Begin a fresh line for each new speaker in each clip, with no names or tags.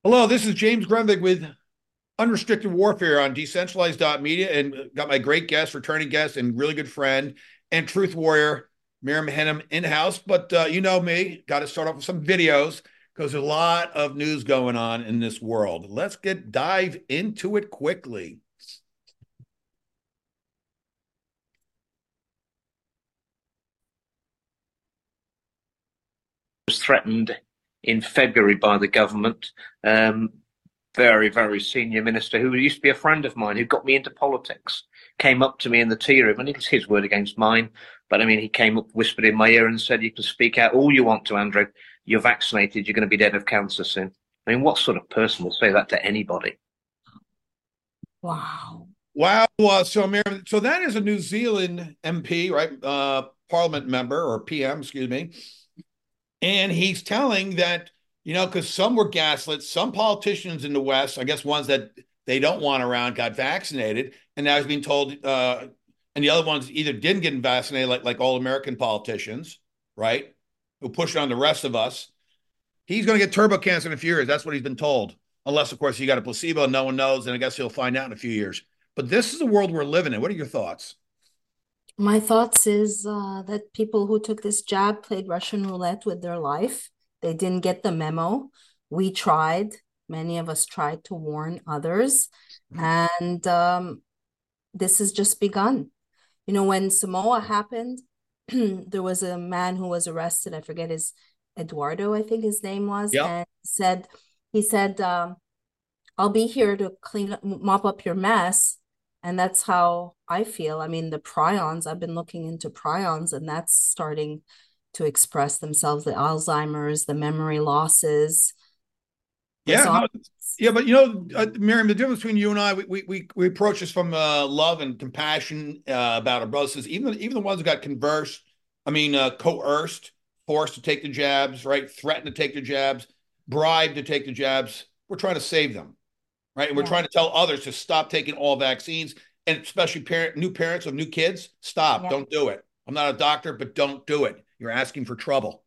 Hello, this is James Grunvig with Unrestricted Warfare on Decentralized.media, and got my great guest, returning guest, and really good friend and truth warrior, Miriam Hennem, in house. But you know me, got to start off with some videos because there's a lot of news going on in this world. Let's dive into it quickly.
Was threatened in February by the government. Um, Very, very senior minister who used to be a friend of mine who got me into politics came up to me in the tea room, and it was his word against mine. But I mean, he came up, whispered in my ear, and said, "You can speak out all you want to, Andrew. You're vaccinated. You're going to be dead of cancer soon." I mean, what sort of person would say that to anybody?
Wow.
Wow. So, Miriam, so that is a New Zealand MP, right? Parliament member or PM, excuse me. And he's telling that, because some were gaslit, some politicians in the West, I guess ones that they don't want around, got vaccinated. And now he's being told, and the other ones either didn't get vaccinated, like all American politicians, right? Who push it on the rest of us. He's going to get turbo cancer in a few years. That's what he's been told. Unless, of course, he got a placebo and no one knows. And I guess he'll find out in a few years. But this is the world we're living in. What are your thoughts?
My thoughts is that people who took this jab played Russian roulette with their life. They didn't get the memo. We tried. Many of us tried to warn others. And this has just begun. You know, when Samoa happened, there was a man who was arrested. I forget his Eduardo, I think his name was,
Yep.
and he said, I'll be here to mop up your mess. And that's how I feel. I mean, the prions, I've been looking into prions, and that's starting to express themselves, the Alzheimer's, the memory losses,
Yeah, no,
dishonesty.
yeah, but Miriam, the difference between you and I, we approach this from love and compassion about our brothers. Even the ones who got conversed, coerced, forced to take the jabs, right? Threatened to take the jabs, bribed to take the jabs. We're trying to save them, right? And we're
Yeah,
trying to tell others to stop taking all vaccines, and especially new parents of new kids, stop,
yeah,
don't do it. I'm not a doctor, but don't do it. You're asking for trouble.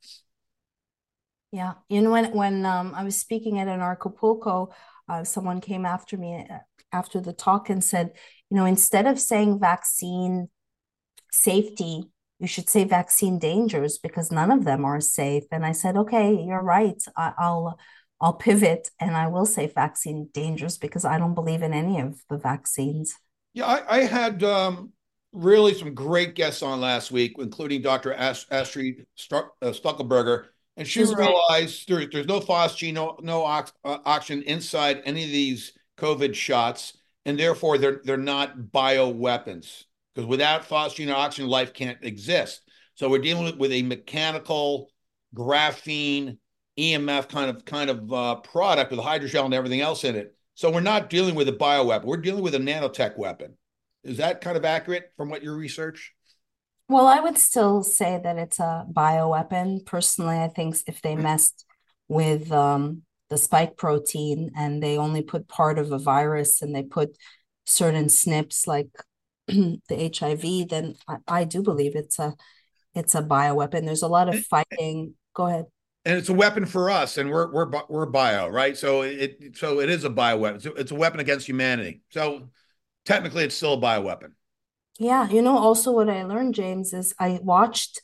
yeah. You know, when I was speaking at an Acapulco, someone came after me after the talk and said, you know, instead of saying vaccine safety, you should say vaccine dangers because none of them are safe. And I said, okay, you're right. I'll pivot and I will say vaccine dangers because I don't believe in any of the vaccines.
Yeah, I had really some great guests on last week, including Dr. Astrid Stuckelberger, and she
She's great.
realized there's no phosgene, no oxygen inside any of these COVID shots, and therefore they're not bioweapons because without phosgene or oxygen, life can't exist. So we're dealing with a mechanical graphene EMF kind of product with hydrogel and everything else in it. So we're not dealing with a bioweapon. We're dealing with a nanotech weapon. Is that kind of accurate from what your research?
Well, I would still say that it's a bioweapon. Personally, I think if they messed with the spike protein and they only put part of a virus and they put certain SNPs like the HIV, then I do believe it's a bioweapon. There's a lot of
And
fighting. Go ahead.
it's a weapon for us, and we're bio, right? So it is a bioweapon. It's a weapon against humanity. So technically, it's still a bioweapon.
Yeah, you know, also what I learned, James, is I watched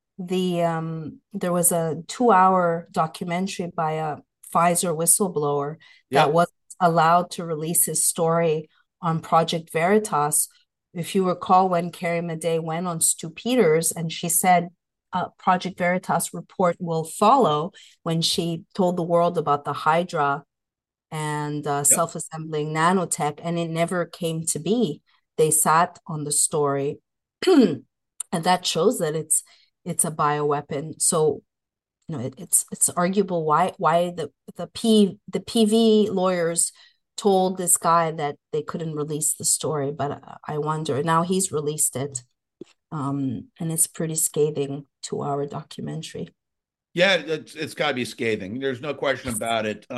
there was a 2 hour documentary by a Pfizer whistleblower that
Yep.
wasn't allowed to release his story on Project Veritas. If you recall when Carrie Madej went on Stu Peters and she said Project Veritas report will follow when she told the world about the Hydra and
Yep.
self-assembling nanotech, and it never came to be. They sat on the story, and that shows that it's a bioweapon. So you know it's arguable why the PV lawyers told this guy that they couldn't release the story, but I wonder now he's released it, and it's pretty scathing 2 hour documentary.
Yeah, it's got to be scathing. There's no question about it.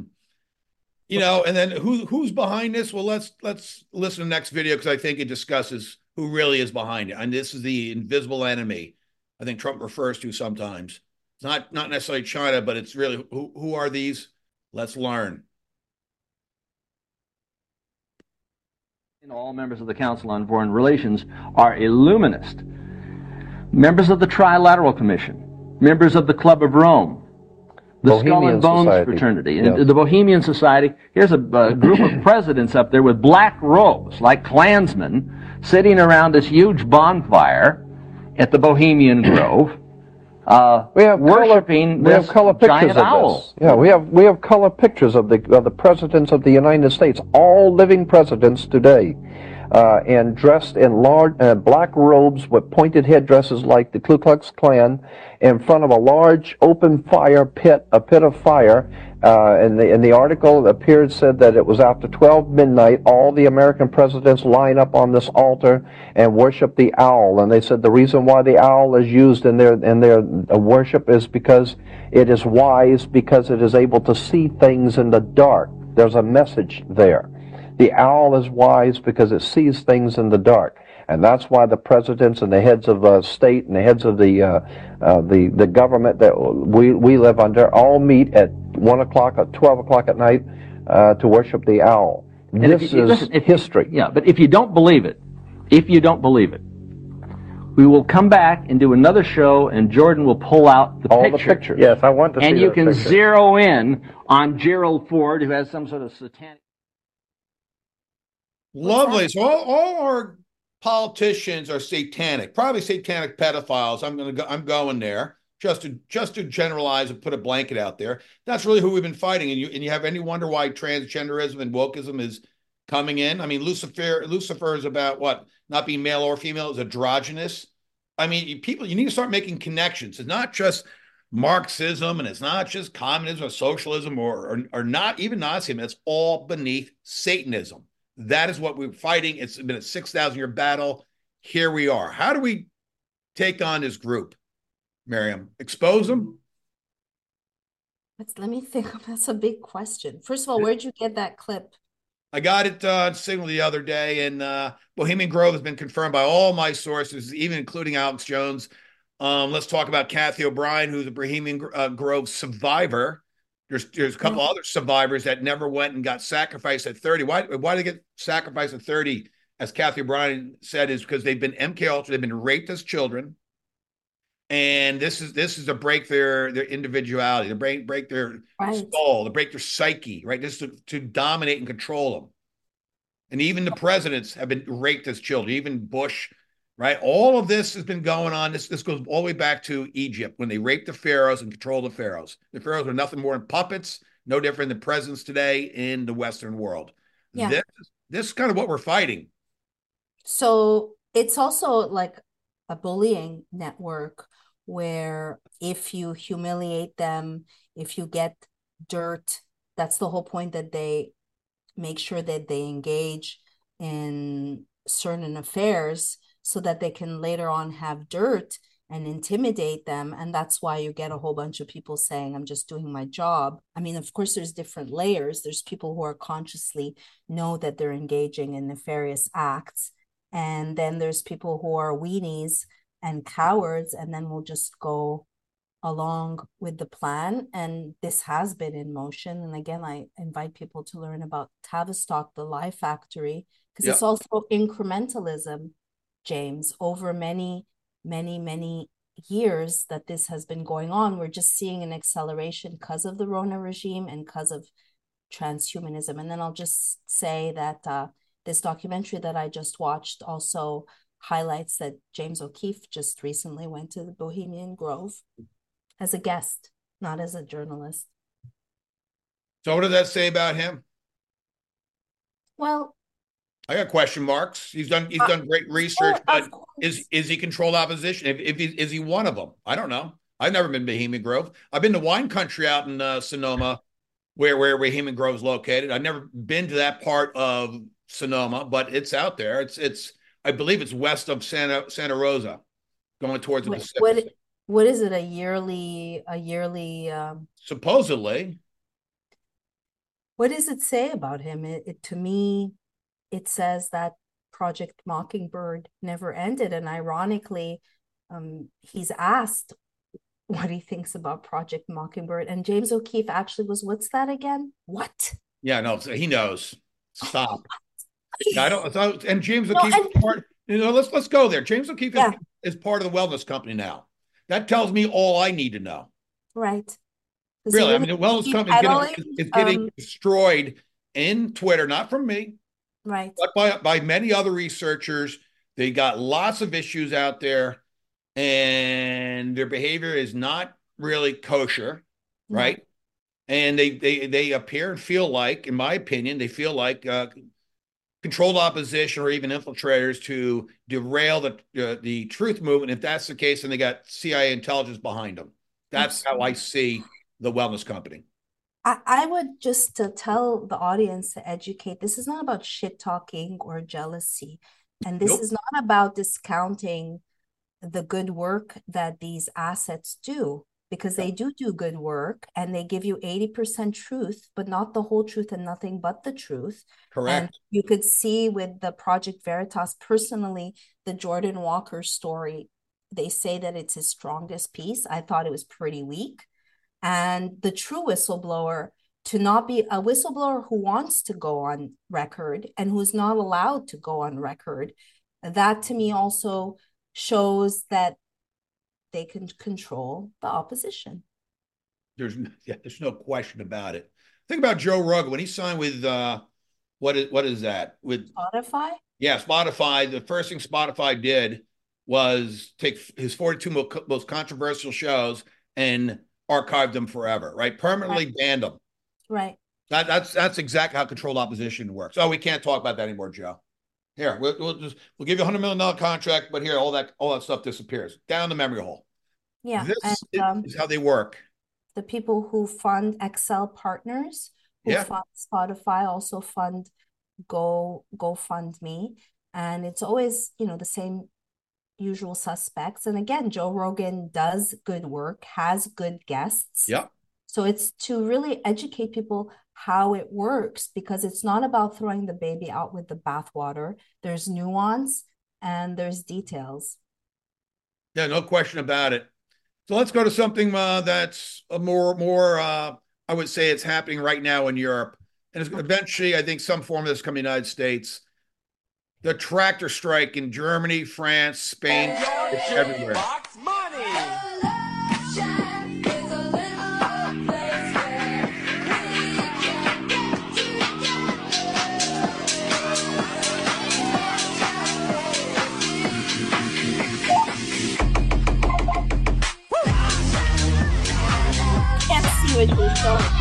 And then who's behind this? Well, let's listen to the next video because I think it discusses who really is behind it. And this is the invisible enemy. I think Trump refers to sometimes. It's not necessarily China, but it's really who are these? Let's learn.
All members of the Council on Foreign Relations are Illuminist. Members of the Trilateral Commission, members of the Club of Rome, the Bohemian Skull and Bones Society. Fraternity, yes. The Bohemian Society. Here's a group of presidents up there with black robes, like Klansmen, sitting around this huge bonfire at the Bohemian Grove.
We have
worshiping
color pictures of this. Yeah, we have color pictures of the presidents of the United States, all living presidents today, and dressed in large black robes with pointed headdresses like the Ku Klux Klan, in front of a large open fire pit, a pit of fire. In the article, it appeared said that it was after 12 midnight, all the American presidents line up on this altar and worship the owl. And they said the reason why the owl is used in their worship is because it is wise, because it is able to see things in the dark. There's a message there. The owl is wise because it sees things in the dark. And that's why the presidents and the heads of state and the heads of the government that we live under all meet at 1 o'clock or 12 o'clock at night to worship the owl. This is history.
Yeah, but if you don't believe it, we will come back and do another show, and Jordan will pull out
all the pictures.
Yes, I want to see
and you can
picture.
Zero in on Gerald Ford, who has some sort of satanic.
Lovely. So all our politicians are satanic, probably satanic pedophiles. I'm going there just to generalize and put a blanket out there. That's really who we've been fighting. And you have any wonder why transgenderism and wokeism is coming in? I mean, Lucifer is about what? Not being male or female, is androgynous. I mean, you need to start making connections. It's not just Marxism, and it's not just communism or socialism or not even Nazism. It's all beneath Satanism. That is what we're fighting. It's been a 6,000-year battle. Here we are. How do we take on this group, Miriam? Expose them?
Let me think. That's a big question. First of all, where'd you get that clip?
I got it on Signal the other day, and Bohemian Grove has been confirmed by all my sources, even including Alex Jones. Let's talk about Kathy O'Brien, who's a Bohemian Grove survivor. There's a couple other survivors that never went and got sacrificed at 30. Why did they get sacrificed at 30? As Kathy O'Brien said, is because they've been MK Ultra, they've been raped as children, and this is to break their individuality, to break their soul, to break their psyche, right? This is to dominate and control them. And even the presidents have been raped as children, even Bush, right? All of this has been going on. This goes all the way back to Egypt when they raped the pharaohs and controlled the pharaohs. The pharaohs were nothing more than puppets, no different than presidents today in the Western world. Yeah. This is kind of what we're fighting.
So it's also like a bullying network where if you humiliate them, if you get dirt, that's the whole point, that they make sure that they engage in certain affairs so that they can later on have dirt and intimidate them. And that's why you get a whole bunch of people saying, I'm just doing my job. I mean, of course, there's different layers. There's people who are consciously know that they're engaging in nefarious acts. And then there's people who are weenies and cowards, and then we'll just go along with the plan. And this has been in motion. And again, I invite people to learn about Tavistock, the Lie Factory, because it's also incrementalism, James, over many, many, many years that this has been going on. We're just seeing an acceleration because of the Rona regime and because of transhumanism. And then I'll just say that this documentary that I just watched also highlights that James O'Keefe just recently went to the Bohemian Grove as a guest, not as a journalist.
So what does that say about him?
Well,
I got question marks. He's done great research, but is he controlled opposition? Is he one of them? I don't know. I've never been to Bohemian Grove. I've been to wine country out in Sonoma, where Bohemian Grove is located. I've never been to that part of Sonoma, but it's out there. It's I believe it's west of Santa Rosa, going towards the Pacific.
What is it? A yearly
supposedly.
What does it say about him? To me, it says that Project Mockingbird never ended, and ironically, he's asked what he thinks about Project Mockingbird, and James O'Keefe actually was, what's that again? What?
Yeah, no, he knows. Stop. Yeah, I don't. So, and James
No,
O'Keefe
and
is part. Let's go there. James O'Keefe
yeah,
is part of the wellness company now. That tells me all I need to know.
right. Does he
Really, I
really
mean, the wellness
keep
company
peddling?
is getting destroyed in Twitter, not from me,
Right.
but by many other researchers. They got lots of issues out there, and their behavior is not really kosher,
No.
right? And they appear and feel like, in my opinion, they feel like controlled opposition or even infiltrators to derail the truth movement. If that's the case, then they got CIA intelligence behind them. That's how I
Absolutely.
see the wellness company.
I would just to tell the audience to educate, this is not about shit talking or jealousy. And this
Nope.
is not about discounting the good work that these assets do, because they do good work and they give you 80% truth, but not the whole truth and nothing but the truth. And
Correct.
you could see with the Project Veritas, personally, the Jordan Walker story, they say that it's his strongest piece. I thought it was pretty weak. And the true whistleblower, to not be a whistleblower who wants to go on record and who's not allowed to go on record, that to me also shows that they can control the opposition.
There's no question about it. Think about Joe Rogan when he signed with what is that with
Spotify?
Yeah, Spotify. The first thing Spotify did was take his 42 most controversial shows and archive them forever, right? Permanently banned them.
Right.
That's exactly how controlled opposition works. Oh, we can't talk about that anymore, Joe. Here, we'll give you $100 million contract, but here all that stuff disappears down the memory hole.
Yeah.
This
And
is how they work.
the people who fund Excel Partners, who
Yeah.
fund Spotify, also fund GoFundMe. And it's always, the same usual suspects. And again, Joe Rogan does good work, has good guests.
Yeah.
So it's to really educate people how it works, because it's not about throwing the baby out with the bathwater. There's nuance and there's details.
Yeah, no question about it. So let's go to something that's a more I would say it's happening right now in Europe. And it's eventually, I think, some form of this coming to the United States. The tractor strike in Germany, France, Spain, it's everywhere.
Can't see what you're showing.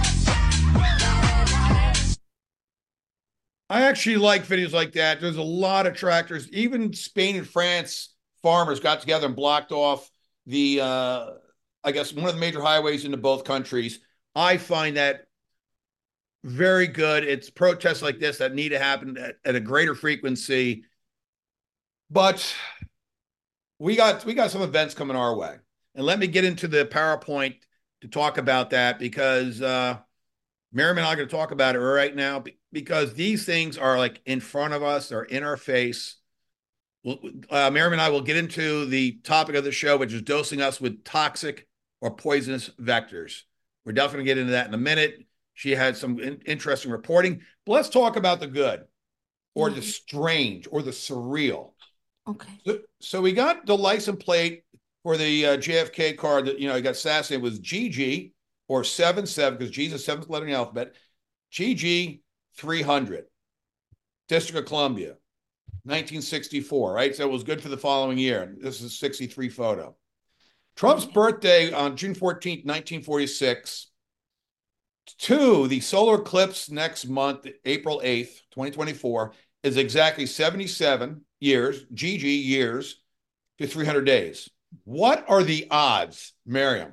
I actually like videos like that. There's a lot of tractors. Even Spain and France farmers got together and blocked off the, I guess, one of the major highways into both countries. I find that very good. It's protests like this that need to happen at a greater frequency. But we got some events coming our way. And let me get into the PowerPoint to talk about that, because Miriam and I are going to talk about it right now, because these things are like in front of us, they're in our face. Miriam and I will get into the topic of the show, which is dosing us with toxic or poisonous vectors. We're definitely going to get into that in a minute. She had some interesting reporting. But let's talk about the good, or the strange, or the surreal.
Okay.
So we got the license plate for the JFK car that, he got assassinated was GG, or 77, because G is the seventh letter in the alphabet. GG 300, District of Columbia, 1964, right? So it was good for the following year. This is a 63 photo. Trump's birthday on June 14th, 1946. The solar eclipse next month, April 8th, 2024, is exactly 77 years, GG years, to 300 days. What are the odds, Miriam?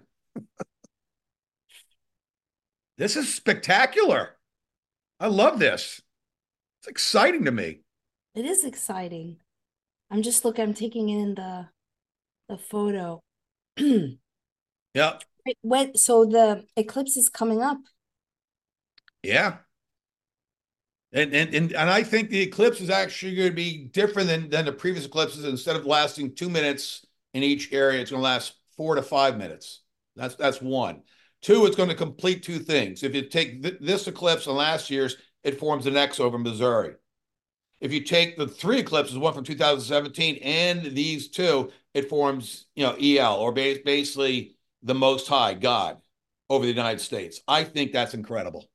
This is spectacular. I love this. It's exciting to me.
It is exciting. I'm taking in the photo.
Yeah.
So the eclipse is coming up.
Yeah. And I think the eclipse is actually going to be different than the previous eclipses. Instead of lasting 2 minutes in each area, it's going to last 4 to 5 minutes. That's one. Two, it's going to complete two things. If you take this eclipse and last year's, it forms an X over Missouri. if you take the 3 eclipses, one from 2017 and these 2, it forms, EL, or basically the Most High, God, over the United States. I think that's incredible.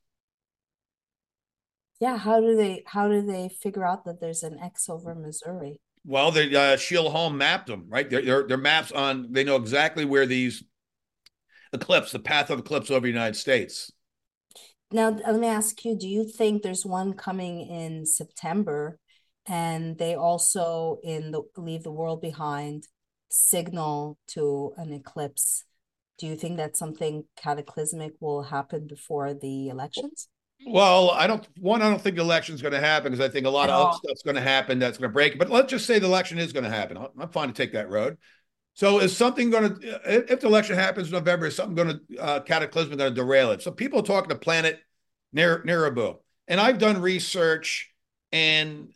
Yeah, how do they figure out that there's an X over Missouri?
Well, Sheila Holm mapped them, right? They're maps on. They know exactly where these eclipse, the path of eclipse over the United States.
Now, let me ask you, do you think there's one coming in September, and they also in the Leave the World Behind signal to an eclipse? Do you think that something cataclysmic will happen before the elections?
Well, I don't think the election is going to happen, because I think a lot of other stuff's going to happen that's going to break it. But let's just say the election is going to happen. I'm fine to take that road. So is something going to, if the election happens in November, is something going to, cataclysmic, going to derail it? So people are talking to planet Nibiru. And I've done research, and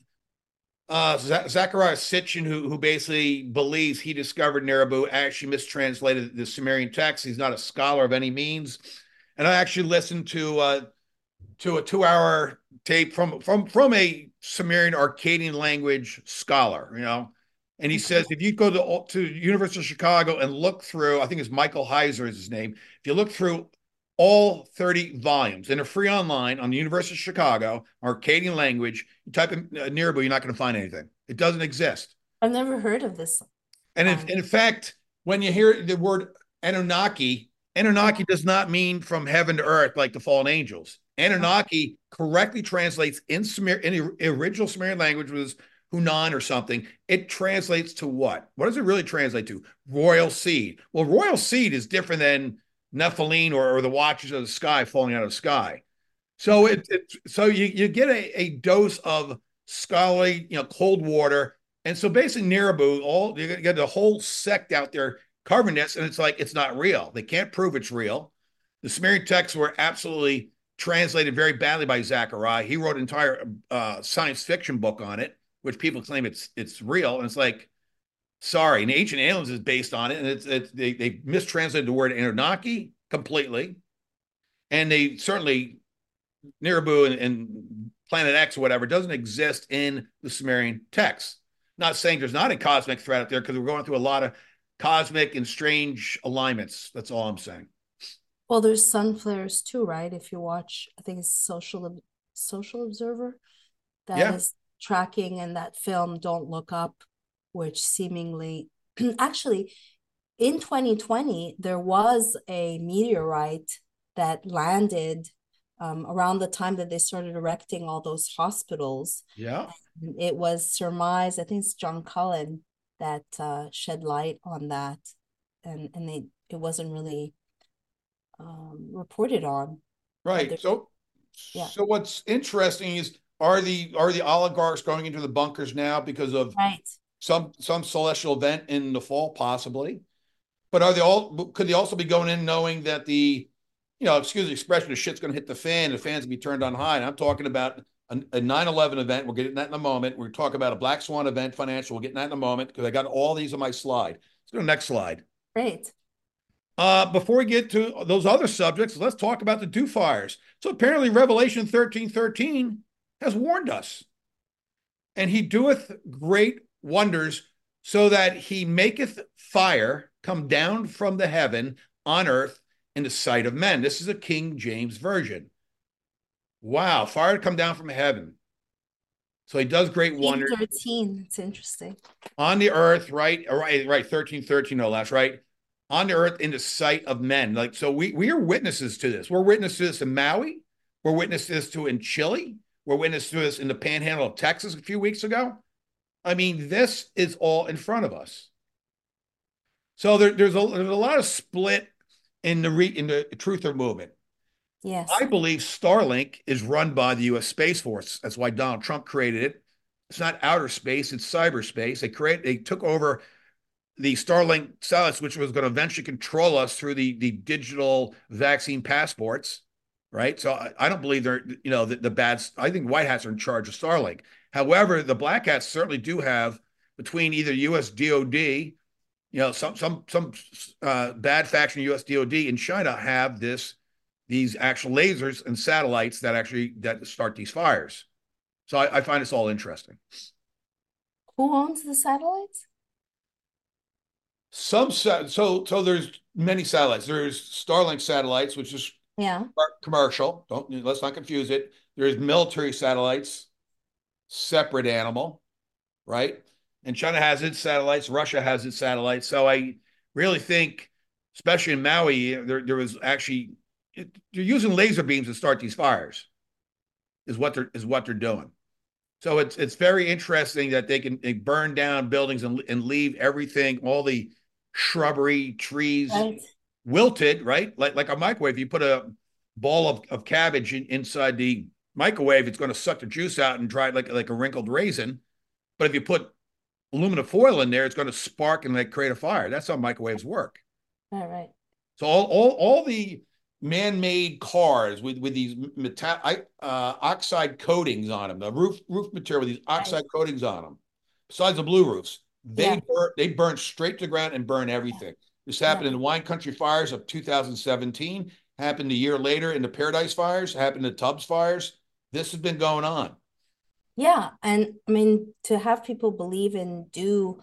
Zecharia Sitchin, who basically believes he discovered Nibiru, actually mistranslated the Sumerian text. He's not a scholar of any means. And I actually listened to a 2-hour tape from a Sumerian Akkadian language scholar, and he says, if you go to University of Chicago and look through, I think it's Michael Heiser is his name. If you look through all 30 volumes, and they're free online on the University of Chicago, Akkadian language, you type in Nibiru, you're not going to find anything. It doesn't exist.
I've never heard of this.
And in fact, when you hear the word Anunnaki does not mean from heaven to earth like the fallen angels. Anunnaki correctly translates in the original Sumerian language was Hunan or something. It translates to what? What does it really translate to? Royal seed. Well, royal seed is different than Nephilim or the watchers of the sky falling out of the sky. So so you get a dose of scholarly, cold water. And so basically Nibiru, you get the whole sect out there covering this, and it's like, it's not real. They can't prove it's real. The Sumerian texts were absolutely translated very badly by Zecharia. He wrote an entire science fiction book on it, which people claim it's real. And it's like, sorry, and Ancient Aliens is based on it, and they mistranslated the word Anunnaki completely. And they certainly, Nibiru and Planet X or whatever doesn't exist in the Sumerian text. Not saying there's not a cosmic threat out there, because we're going through a lot of cosmic and strange alignments. That's all I'm saying.
Well, there's sun flares too, right? If you watch, I think it's Social Observer that is tracking, and that film Don't Look Up, which seemingly actually in 2020 there was a meteorite that landed around the time that they started erecting all those hospitals.
Yeah,
it was surmised, I think it's John Cullen that shed light on that, and it wasn't really reported on.
Right. So what's interesting is, are the oligarchs going into the bunkers now because of some celestial event in the fall, possibly? But could they also be going in knowing that excuse the expression, the shit's going to hit the fan, the fan's going to be turned on high? And I'm talking about a 9/11 event. We'll get into that in a moment. We're talking about a Black Swan event, financial. We'll get into that in a moment, because I got all these on my slide. Let's go to the next slide.
Great.
Before we get to those other subjects, let's talk about the dew fires. So apparently Revelation 13:13 has warned us. And he doeth great wonders, so that he maketh fire come down from the heaven on earth in the sight of men. This is a King James version. Wow, fire to come down from heaven. So he does great wonders.
13, it's interesting.
On the earth, right, 13:13, no less, right? On the earth in the sight of men. Like, so we are witnesses to this. We're witnesses to this in Maui. We're witnesses to this in Chile. We're witnesses to this in the panhandle of Texas a few weeks ago. I mean, this is all in front of us. So there's a lot of split in the truther movement.
Yes.
I believe Starlink is run by the U.S. Space Force. That's why Donald Trump created it. It's not outer space, it's cyberspace. They took over the Starlink satellites, which was going to eventually control us through the digital vaccine passports, right? So I don't believe they're, the bad. I think white hats are in charge of Starlink. However, the black hats certainly do have, between either U.S. DoD, some bad faction U.S. DoD in China have these actual lasers and satellites that start these fires. So I find this all interesting.
Who owns the satellites?
So there's many satellites. There's Starlink satellites, which is commercial. Let's not confuse it. There's military satellites, separate animal, right? And China has its satellites. Russia has its satellites. So I really think, especially in Maui, there was actually they're using laser beams to start these fires. Is what they're doing. So it's very interesting that they can burn down buildings and leave everything, all the shrubbery, trees, wilted, right? Like a microwave. You put a ball of cabbage inside the microwave, it's going to suck the juice out and dry it like a wrinkled raisin. But if you put aluminum foil in there, it's going to spark and create a fire. That's how microwaves work.
All right.
So all the man-made cars with these oxide coatings on them, the roof material with these oxide coatings on them, besides the blue roofs, they burn straight to the ground and burn everything. This happened in the Wine Country fires of 2017, happened a year later in the Paradise fires, happened in the Tubbs fires. This has been going on.
Yeah, and I mean, to have people believe and do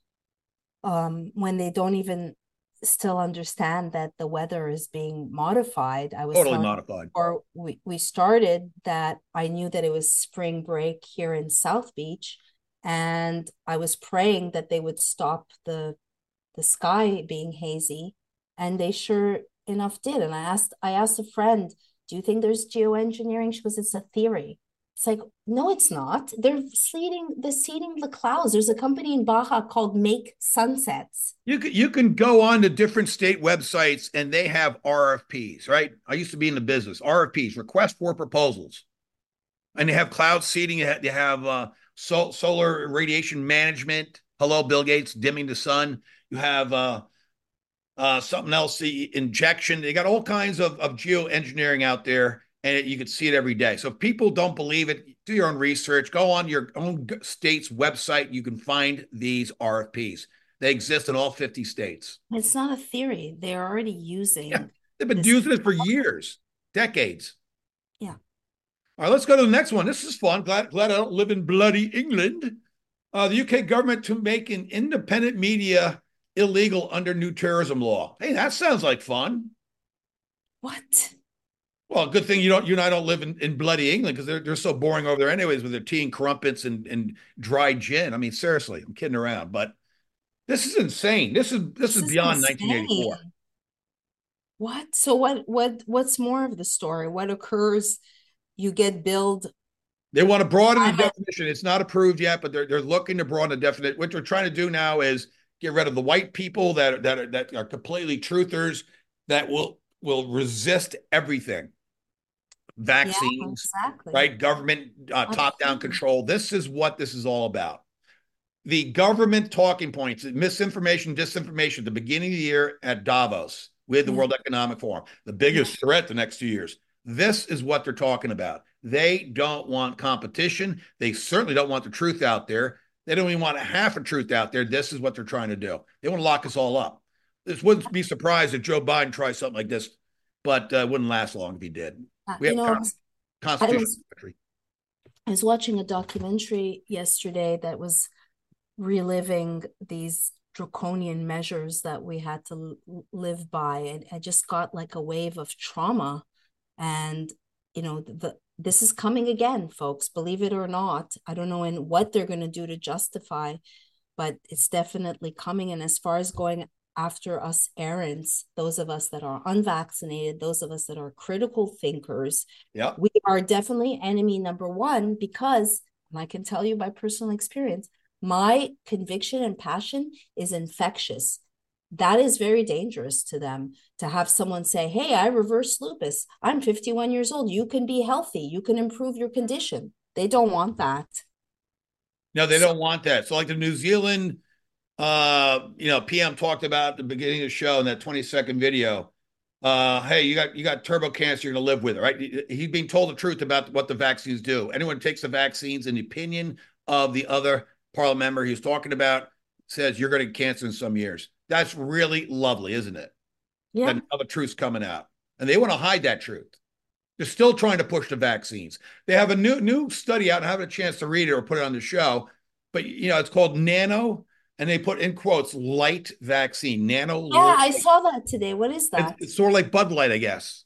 when they don't even still understand that the weather is being modified. I was
totally modified.
Or we started that I knew that it was spring break here in South Beach, and I was praying that they would stop the sky being hazy, and they sure enough did. And I asked a friend, do you think there's geoengineering? She goes, it's a theory. It's like, no, it's not. They're seeding the clouds. There's a company in Baja called Make Sunsets.
You can go on to different state websites and they have RFPs, right? I used to be in the business. RFPs, request for proposals. And they have cloud seeding. They have solar radiation management. Hello, Bill Gates, dimming the sun. You have something else, the injection. They got all kinds of geoengineering out there. And you can see it every day. So if people don't believe it, do your own research. Go on your own state's website. You can find these RFPs. They exist in all 50 states.
It's not a theory. They're already using.
Yeah, they've been using it for years, decades.
Yeah.
All right, let's go to the next one. This is fun. Glad I don't live in bloody England. The UK government to make an independent media illegal under new terrorism law. Hey, that sounds like fun.
What?
Well, good thing you and I don't live in bloody England because they're so boring over there anyways with their tea and crumpets and dry gin. I mean, seriously, I'm kidding around, but this is insane. This is beyond insane. 1984.
What? So what's more of the story? What occurs? You get billed.
They want to broaden the definition. It's not approved yet, but they're looking to broaden the definition. What they're trying to do now is get rid of the white people that are completely truthers that will resist everything. Vaccines,
exactly.
Right? Government top-down control. This is what this is all about. The government talking points, misinformation, disinformation, at the beginning of the year at Davos with the World Economic Forum, the biggest threat the next 2 years. This is what they're talking about. They don't want competition. They certainly don't want the truth out there. They don't even want half a truth out there. This is what they're trying to do. They want to lock us all up. This wouldn't be surprised if Joe Biden tries something like this, but it wouldn't last long if he did. We have constitutional country.
I was watching a documentary yesterday that was reliving these draconian measures that we had to live by, and I just got like a wave of trauma. And this is coming again, folks, believe it or not. I don't know what they're going to do to justify, but it's definitely coming. And as far as going after us errants, those of us that are unvaccinated, those of us that are critical thinkers, we are definitely enemy number one, because, and I can tell you by personal experience, my conviction and passion is infectious. That is very dangerous to them, to have someone say, hey, I reverse lupus. I'm 51 years old. You can be healthy. You can improve your condition. They don't want that.
No, they don't want that. So like the New Zealand, PM talked about at the beginning of the show in that 20-second video. Hey, you got turbo cancer, you're going to live with it, right? He's being told the truth about what the vaccines do. Anyone who takes the vaccines, in the opinion of the other parliament member he was talking about, says you're going to get cancer in some years. That's really lovely, isn't it?
Yeah.
That other truth's coming out. And they want to hide that truth. They're still trying to push the vaccines. They have a new study out, and I haven't a chance to read it or put it on the show, but it's called nano, and they put in quotes light vaccine. Nano.
Yeah, I saw that today. What is that?
It's sort of like Bud Light, I guess.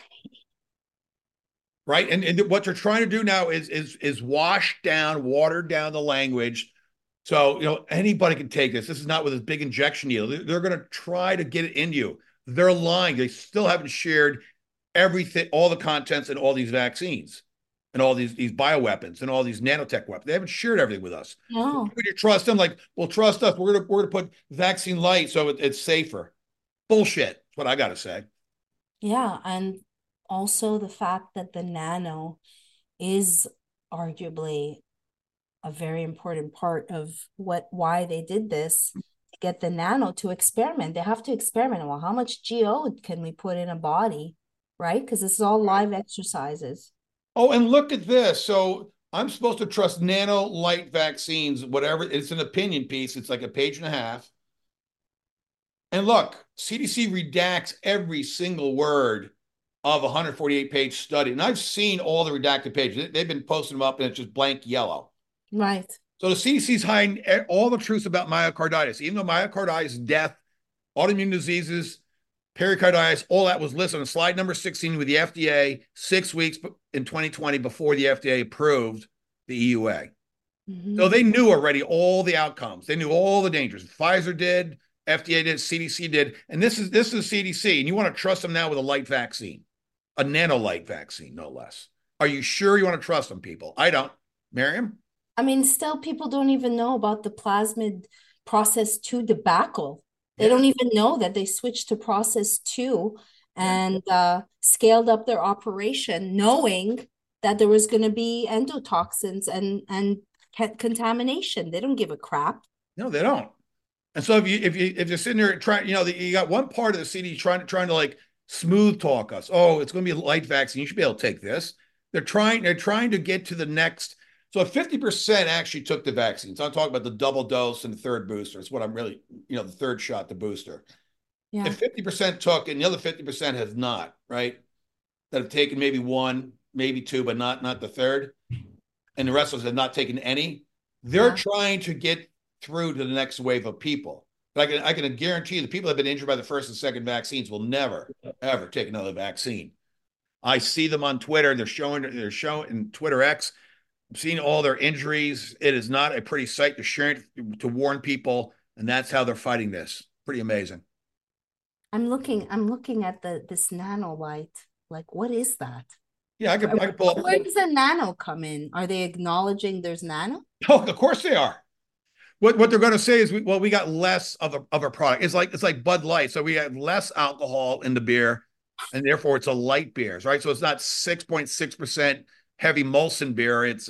Right. And what they're trying to do now is wash down, water down the language. So, anybody can take this. This is not with this big injection needle. They're going to try to get it in you. They're lying. They still haven't shared everything, all the contents and all these vaccines and all these bioweapons and all these nanotech weapons. They haven't shared everything with us.
No.
Would you trust them? Like, well, trust us. We're gonna put vaccine light so it's safer. Bullshit. That's what I got to say.
Yeah, and also the fact that the nano is arguably a very important part of why they did this, to get the nano to experiment. They have to experiment. Well, how much GO can we put in a body, right? Because this is all live exercises.
Oh, and look at this. So I'm supposed to trust nano light vaccines, whatever. It's an opinion piece. It's like a page and a half. And look, CDC redacts every single word of a 148-page study. And I've seen all the redacted pages. They've been posting them up, and it's just blank yellow.
Right.
So the CDC's hiding all the truth about myocarditis. Even though myocarditis, death, autoimmune diseases, pericarditis, all that was listed on slide number 16 with the FDA 6 weeks in 2020 before the FDA approved the EUA. Mm-hmm. So they knew already all the outcomes. They knew all the dangers. Pfizer did, FDA did, CDC did, and this is CDC, and you want to trust them now with a light vaccine, a nanolight vaccine, no less. Are you sure you want to trust them, people? I don't. Miriam?
I mean, still people don't even know about the plasmid process 2 debacle. They don't even know that they switched to process 2 and scaled up their operation, knowing that there was going to be endotoxins and contamination. They don't give a crap.
No, they don't. And so if you're sitting there trying, you got one part of the CD trying to like smooth talk us. Oh, it's going to be a light vaccine. You should be able to take this. They're trying to get to the next. So 50% actually took the vaccines. I'm talking about the double dose and the third booster. It's what I'm really, the third shot, the booster. Yeah. If 50% took and the other 50% has not, right? That have taken maybe one, maybe two, but not the third. And the rest of us have not taken any. They're trying to get through to the next wave of people. But I can guarantee you the people that have been injured by the first and second vaccines will never, ever take another vaccine. I see them on Twitter. They're showing in Twitter X. I'm seeing all their injuries. It is not a pretty sight to share it, to warn people, and that's how they're fighting this. Pretty amazing.
I'm looking at this nano light. Like, what is that?
Yeah, I can pull up.
Where does the nano come in? Are they acknowledging there's nano?
Oh, of course they are. What they're going to say is, we got less of a product. It's like Bud Light. So we had less alcohol in the beer, and therefore it's a light beer, right? So it's not 6.6% heavy Molson beer. It's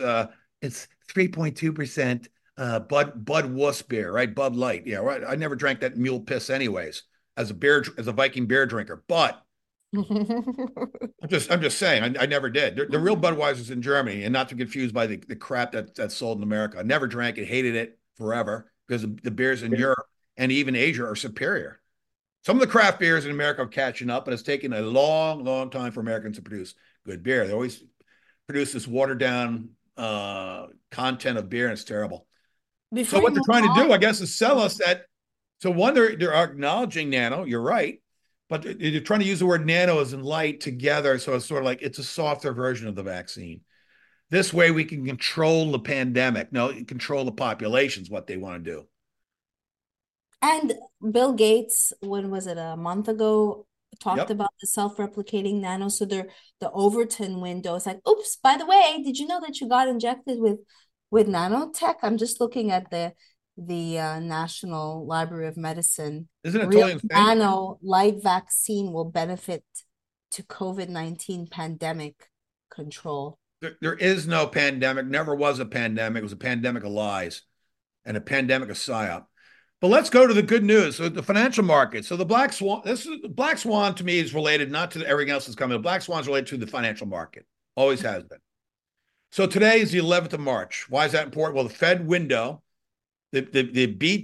3.2% Bud Wuss beer, right? Bud Light. Yeah, right. I never drank that mule piss anyways as a Viking beer drinker, but I'm just saying I never did. The real Budweiser's in Germany, and not to be confused by the crap that's sold in America. I never drank it, hated it forever, because the beers in Europe and even Asia are superior. Some of the craft beers in America are catching up, but it's taken a long, long time for Americans to produce good beer. They always produce this watered down content of beer, and it's terrible. So what they're trying to do, I guess, is sell us that. So one, they're acknowledging nano. You're right, but they're trying to use the word nano as in light together. So it's sort of like it's a softer version of the vaccine. This way we can control the pandemic. No, control the populations, what they want to do.
And Bill Gates, when was it, a month ago, talked about the self-replicating nano. So the Overton window is like, oops, by the way, did you know that you got injected with nanotech? I'm just looking at the National Library of Medicine.
Isn't it totally insane?
Nano light vaccine will benefit to COVID-19 pandemic control.
There is no pandemic, never was a pandemic. It was a pandemic of lies and a pandemic of psyop. But let's go to the good news. So the financial market. So the Black Swan to me is related not to everything else that's coming. The Black Swan is related to the financial market. Always has been. So today is the 11th of March. Why is that important? Well, the Fed window, the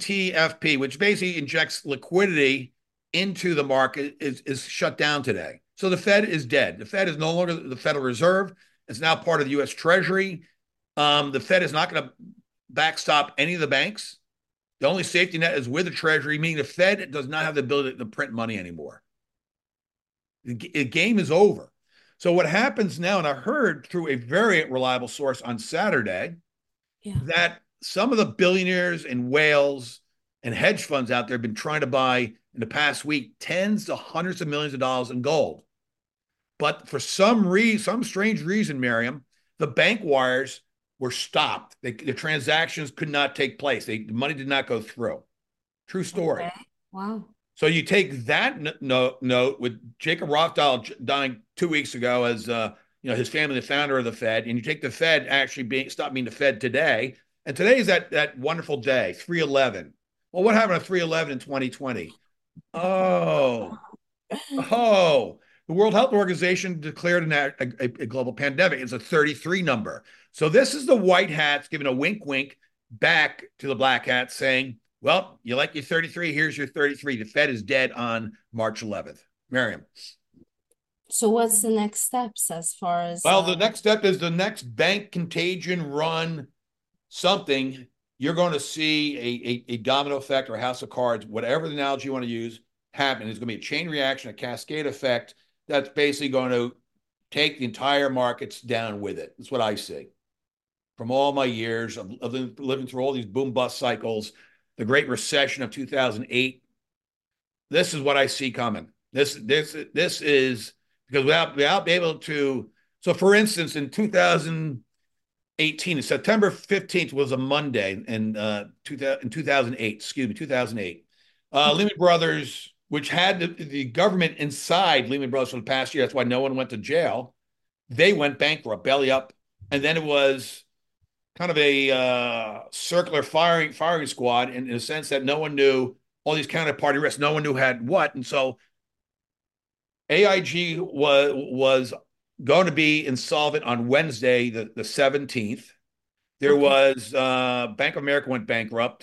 BTFP, which basically injects liquidity into the market, is shut down today. So the Fed is dead. The Fed is no longer the Federal Reserve. It's now part of the U.S. Treasury. The Fed is not going to backstop any of the banks. The only safety net is with the Treasury, meaning the Fed does not have the ability to print money anymore. The game is over. So what happens now, and I heard through a very reliable source on Saturday, that some of the billionaires and whales and hedge funds out there have been trying to buy in the past week tens to hundreds of millions of dollars in gold. But for some strange reason, Miriam, the bank wires were stopped. The transactions could not take place. The money did not go through. True story.
Okay. Wow.
So you take that note with Jacob Rothschild dying 2 weeks ago as his family, the founder of the Fed, and you take the Fed actually stop being the Fed today, and today is that wonderful day, 3/11. Well, what happened to 3/11 in 2020? Oh, the World Health Organization declared a global pandemic. It's a 33 number. So this is the white hats giving a wink, wink back to the black hats saying, well, you like your 33, here's your 33. The Fed is dead on March 11th. Miriam.
So what's the next steps as far as...
Well, the next step is the next bank contagion run something. You're going to see a domino effect or a house of cards, whatever the analogy you want to use, happen. There's going to be a chain reaction, a cascade effect that's basically going to take the entire markets down with it. That's what I see. From all my years of living through all these boom-bust cycles, the Great Recession of 2008, this is what I see coming. This is because without being able to. So, for instance, in 2018, September 15th was a Monday in 2008. 2008. Lehman Brothers, which had the government inside Lehman Brothers for the past year, that's why no one went to jail. They went bankrupt, belly up, and then it was kind of a circular firing squad in a sense that no one knew all these counterparty risks. No one knew had what. And so AIG was going to be insolvent on Wednesday, the 17th. There was Bank of America went bankrupt.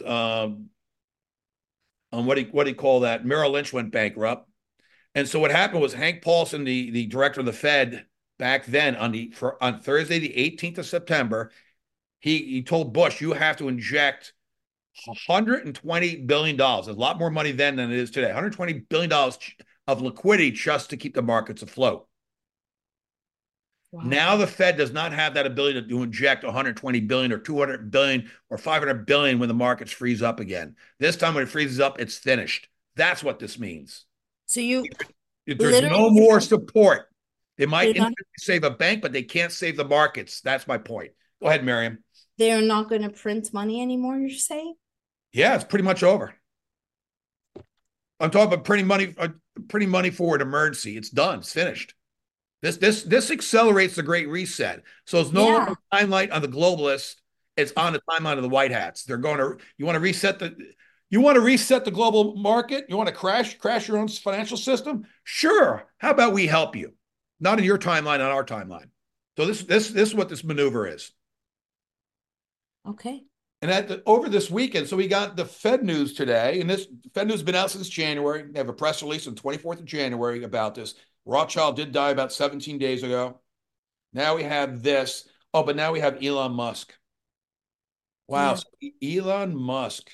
What do you call that? Merrill Lynch went bankrupt. And so what happened was Hank Paulson, the director of the Fed back then on Thursday, the 18th of September, he told Bush, you have to inject $120 billion. There's a lot more money then than it is today. $120 billion of liquidity just to keep the markets afloat. Wow. Now the Fed does not have that ability to inject $120 billion or $200 billion or $500 billion when the markets freeze up again. This time when it freezes up, it's finished. That's what this means.
So
there's no more support. They might save a bank, but they can't save the markets. That's my point. Go ahead, Miriam.
They're not going to print money anymore, you're saying?
Yeah, it's pretty much over. I'm talking about printing money for an emergency. It's done. It's finished. This accelerates the Great Reset. So it's no longer timeline on the globalists. It's on the timeline of the white hats. They're going to. You want to reset the global market? You want to crash your own financial system? Sure. How about we help you? Not in your timeline, on our timeline. So this is what this maneuver is.
Okay.
And over this weekend, so we got the Fed news today, and this Fed news has been out since January. They have a press release on the 24th of January about this. Rothschild did die about 17 days ago. Now we have this. Oh, but now we have Elon Musk. Wow. Yeah. So Elon Musk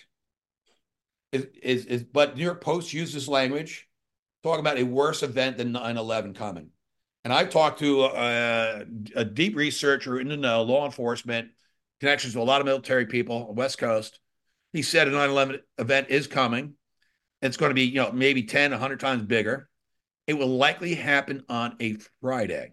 is but New York Post used this language, talking about a worse event than 9/11 coming. And I've talked to a deep researcher in the know, law enforcement, connections to a lot of military people on the West Coast. He said a 9/11 event is coming. It's going to be, maybe 10, 100 times bigger. It will likely happen on a Friday.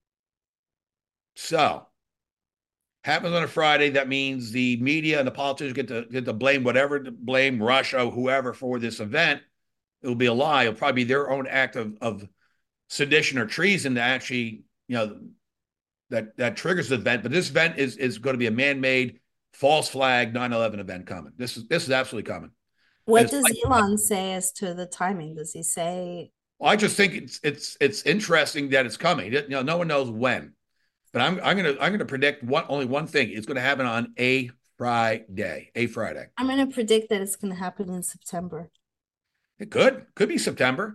So, happens on a Friday. That means the media and the politicians get to blame whatever to blame Russia, whoever, for this event. It will be a lie. It'll probably be their own act of sedition or treason to actually, that triggers the event. But this event is going to be a man-made false flag 9/11 event coming. This is absolutely coming.
What does Elon say as to the timing? Does he say?
Well, I just think it's interesting that it's coming. No one knows when, but I'm gonna predict only one thing. It's going to happen on a Friday.
I'm going to predict that it's going to happen in September.
It could be September.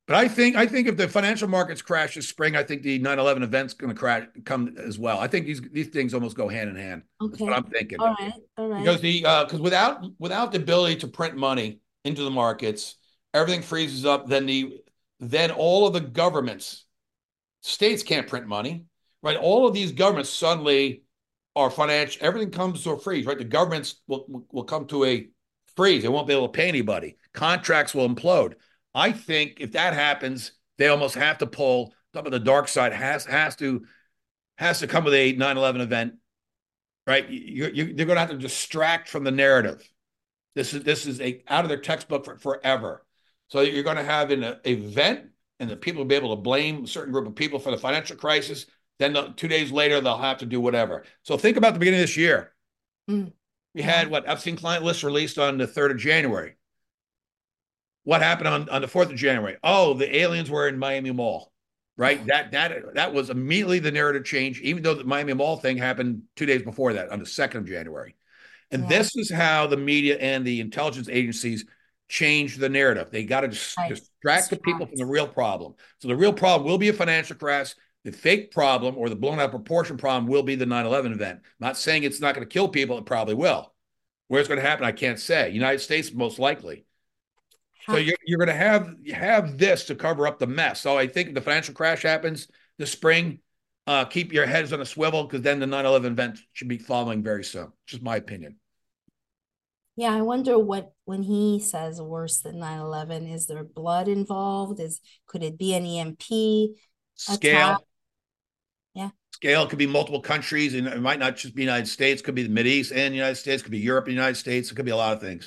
But I think if the financial markets crash this spring, I think the 9/11 event's going to come as well. I think these things almost go hand in hand. That's what I'm thinking.
All right.
Because without the ability to print money into the markets, everything freezes up. Then all of the governments, states can't print money, right? All of these governments suddenly are financial. Everything comes to a freeze, right? The governments will come to a freeze. They won't be able to pay anybody. Contracts will implode. I think if that happens, they almost have to pull. Some of the dark side has to come with a 9/11 event, right? They're going to have to distract from the narrative. This is out of their textbook forever. So you're going to have an event, and the people will be able to blame a certain group of people for the financial crisis. Then 2 days later, they'll have to do whatever. So think about the beginning of this year. We had Epstein client list released on the 3rd of January. What happened on the 4th of January? Oh, the aliens were in Miami Mall, right? That was immediately the narrative change, even though the Miami Mall thing happened 2 days before that, on the 2nd of January. And this is how the media and the intelligence agencies change the narrative. They got to distract the people from the real problem. So the real problem will be a financial crash. The fake problem, or the blown out proportion problem, will be the 9/11 event. I'm not saying it's not going to kill people. It probably will. Where it's going to happen, I can't say. United States, most likely. So you're going to have this to cover up the mess. So I think if the financial crash happens this spring, keep your heads on a swivel, because then the 9/11 event should be following very soon. Just my opinion.
Yeah, I wonder when he says worse than 9/11, is there blood involved? Could it be an EMP
scale?
Attack? Yeah.
Scale could be multiple countries, and it might not just be the United States. It could be the Mideast and the United States. It could be Europe and the United States. It could be a lot of things.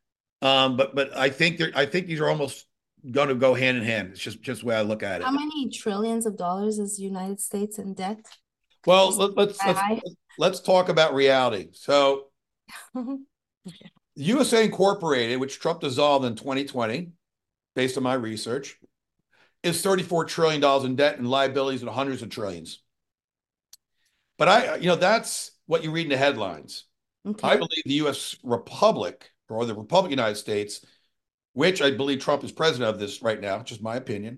But I think these are almost going to go hand in hand. It's just the way I look at it.
How many trillions of dollars is the United States in debt?
Well, let's talk about reality. So, USA Incorporated, which Trump dissolved in 2020, based on my research, is $34 trillion in debt and liabilities in hundreds of trillions. But that's what you read in the headlines. Okay. I believe the U.S. Republic, or the Republic of the United States, which I believe Trump is president of this right now, just my opinion,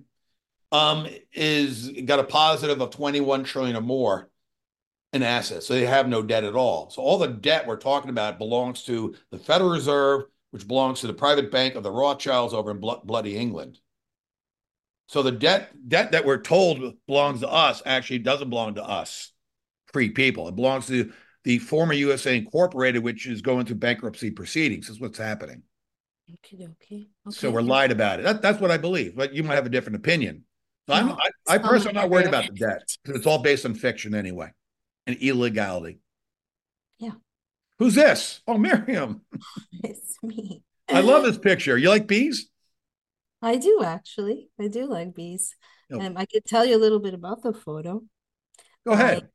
is got a positive of 21 trillion or more in assets. So they have no debt at all. So all the debt we're talking about belongs to the Federal Reserve, which belongs to the private bank of the Rothschilds over in bloody England. So the debt that we're told belongs to us actually doesn't belong to us, free people. It belongs to the former USA Incorporated, which is going through bankruptcy proceedings. That's what's happening.
Okay.
So we're lied about it. That's what I believe, but you might have a different opinion. So I personally am not worried about the debt, because it's all based on fiction anyway, and illegality.
Yeah.
Who's this? Oh, Miriam.
It's me.
I love this picture. You like bees?
I do, actually. I do like bees. I could tell you a little bit about the photo.
Go ahead.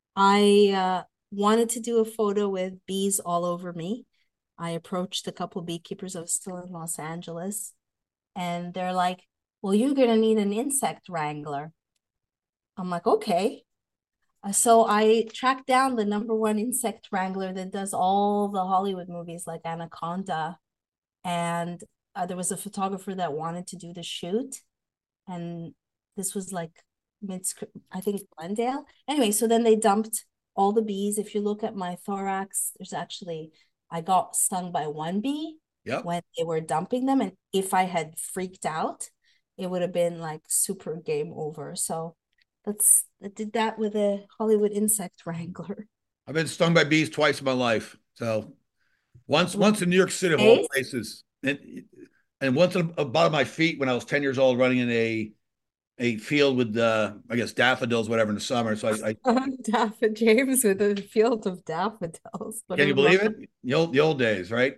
I wanted to do a photo with bees all over me. I approached a couple beekeepers. I was still in Los Angeles, and they're like, well, you're going to need an insect wrangler. I'm like, okay. So I tracked down the #1 insect wrangler that does all the Hollywood movies like Anaconda. And there was a photographer that wanted to do the shoot. And this was like I think Glendale. Anyway, so then they dumped all the bees. If you look at my thorax, I got stung by one bee when they were dumping them. And if I had freaked out, it would have been like super game over. So I did that with a Hollywood insect wrangler.
I've been stung by bees twice in my life. So once in New York City, of all places, and once at the bottom of my feet when I was 10 years old, running in a field with I guess daffodils, whatever, in the summer. So I
James with a field of daffodils.
Can you believe it? The old days, right?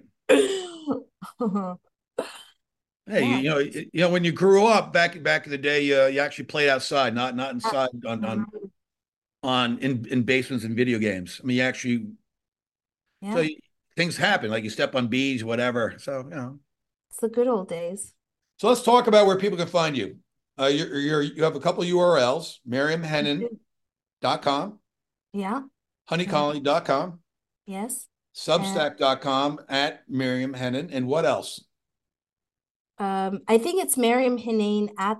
Hey, when you grew up back in the day, you actually played outside, not inside in basements and video games. I mean, you actually, so things happen, like you step on bees, whatever. So
it's the good old days.
So let's talk about where people can find you. You have a couple URLs: MiriamHennon.com.
Yeah.
HoneyConley.com.
Yes.
Substack.com @Miriam Hennon. And what else?
I think it's Mariam Hinane at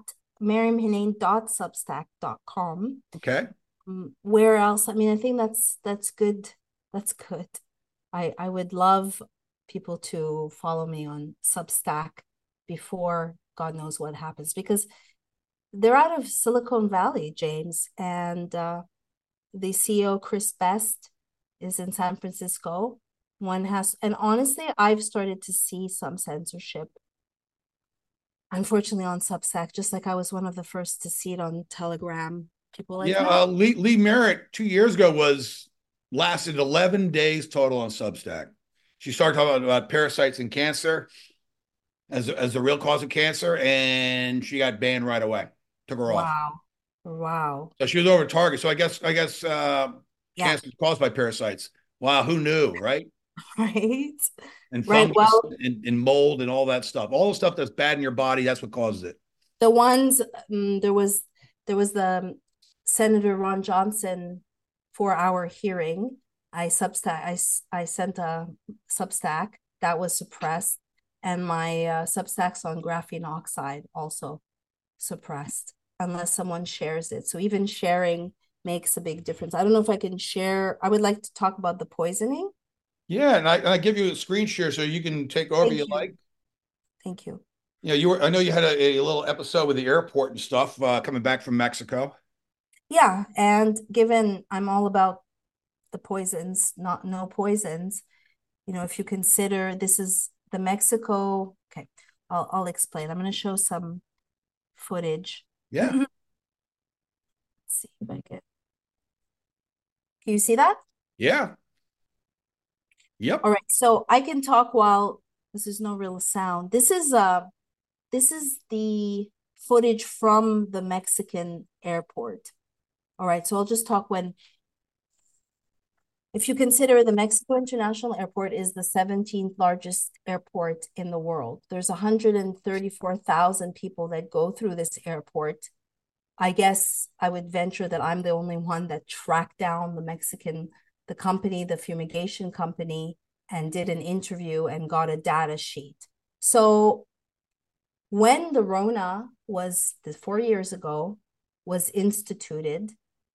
mariamhinane.substack.com.
Okay.
Where else? I mean, I think that's good. That's good. I would love people to follow me on Substack before God knows what happens, because they're out of Silicon Valley, James, and the CEO Chris Best is in San Francisco. And honestly, I've started to see some censorship, unfortunately, on Substack, just like I was one of the first to see it on Telegram. People like
Lee Merritt 2 years ago lasted 11 days total on Substack. She started talking about parasites and cancer as the real cause of cancer, and she got banned right away. Took her off.
Wow.
So she was over target. So I guess cancer is caused by parasites. Wow, who knew, right?
Right.
And fungus and mold and all that stuff. All the stuff that's bad in your body, that's what causes it.
The ones there was the Senator Ron Johnson 4-hour hearing. I sent a Substack that was suppressed, and my Substacks on graphene oxide also suppressed unless someone shares it. So even sharing makes a big difference. I don't know if I can share. I would like to talk about the poisoning.
Yeah, and I give you a screen share so you can take over. Thank you. Like.
Thank you.
Yeah, I know you had a little episode with the airport and stuff coming back from Mexico.
Yeah, and given I'm all about the poisons, no poisons, if you consider this is the Mexico. Okay, I'll explain. I'm going to show some footage.
Yeah.
Let's see if I can you see that?
Yeah. Yep.
All right. So I can talk while this is no real sound. This is the footage from the Mexican airport. All right. So I'll just talk if you consider the Mexico International Airport is the 17th largest airport in the world. There's 134,000 people that go through this airport. I guess I would venture that I'm the only one that tracked down the company, the fumigation company, and did an interview and got a data sheet. So when the Rona 4 years ago was instituted,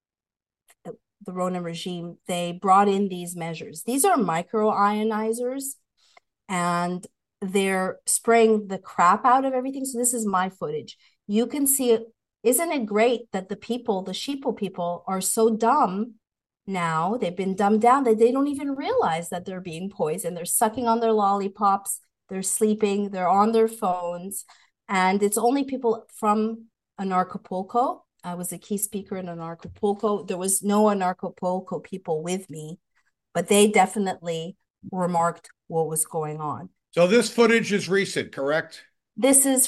the Rona regime, they brought in these measures. These are microionizers, and they're spraying the crap out of everything. So this is my footage. You can see it. Isn't it great that the sheeple people are so dumb now? They've been dumbed down that they don't even realize that they're being poisoned. They're sucking on their lollipops. They're sleeping. They're on their phones. And it's only people from Anarchapulco. I was a key speaker in Anarchapulco. There was no Anarchapulco people with me, but they definitely remarked what was going on.
So this footage is recent, correct?
This is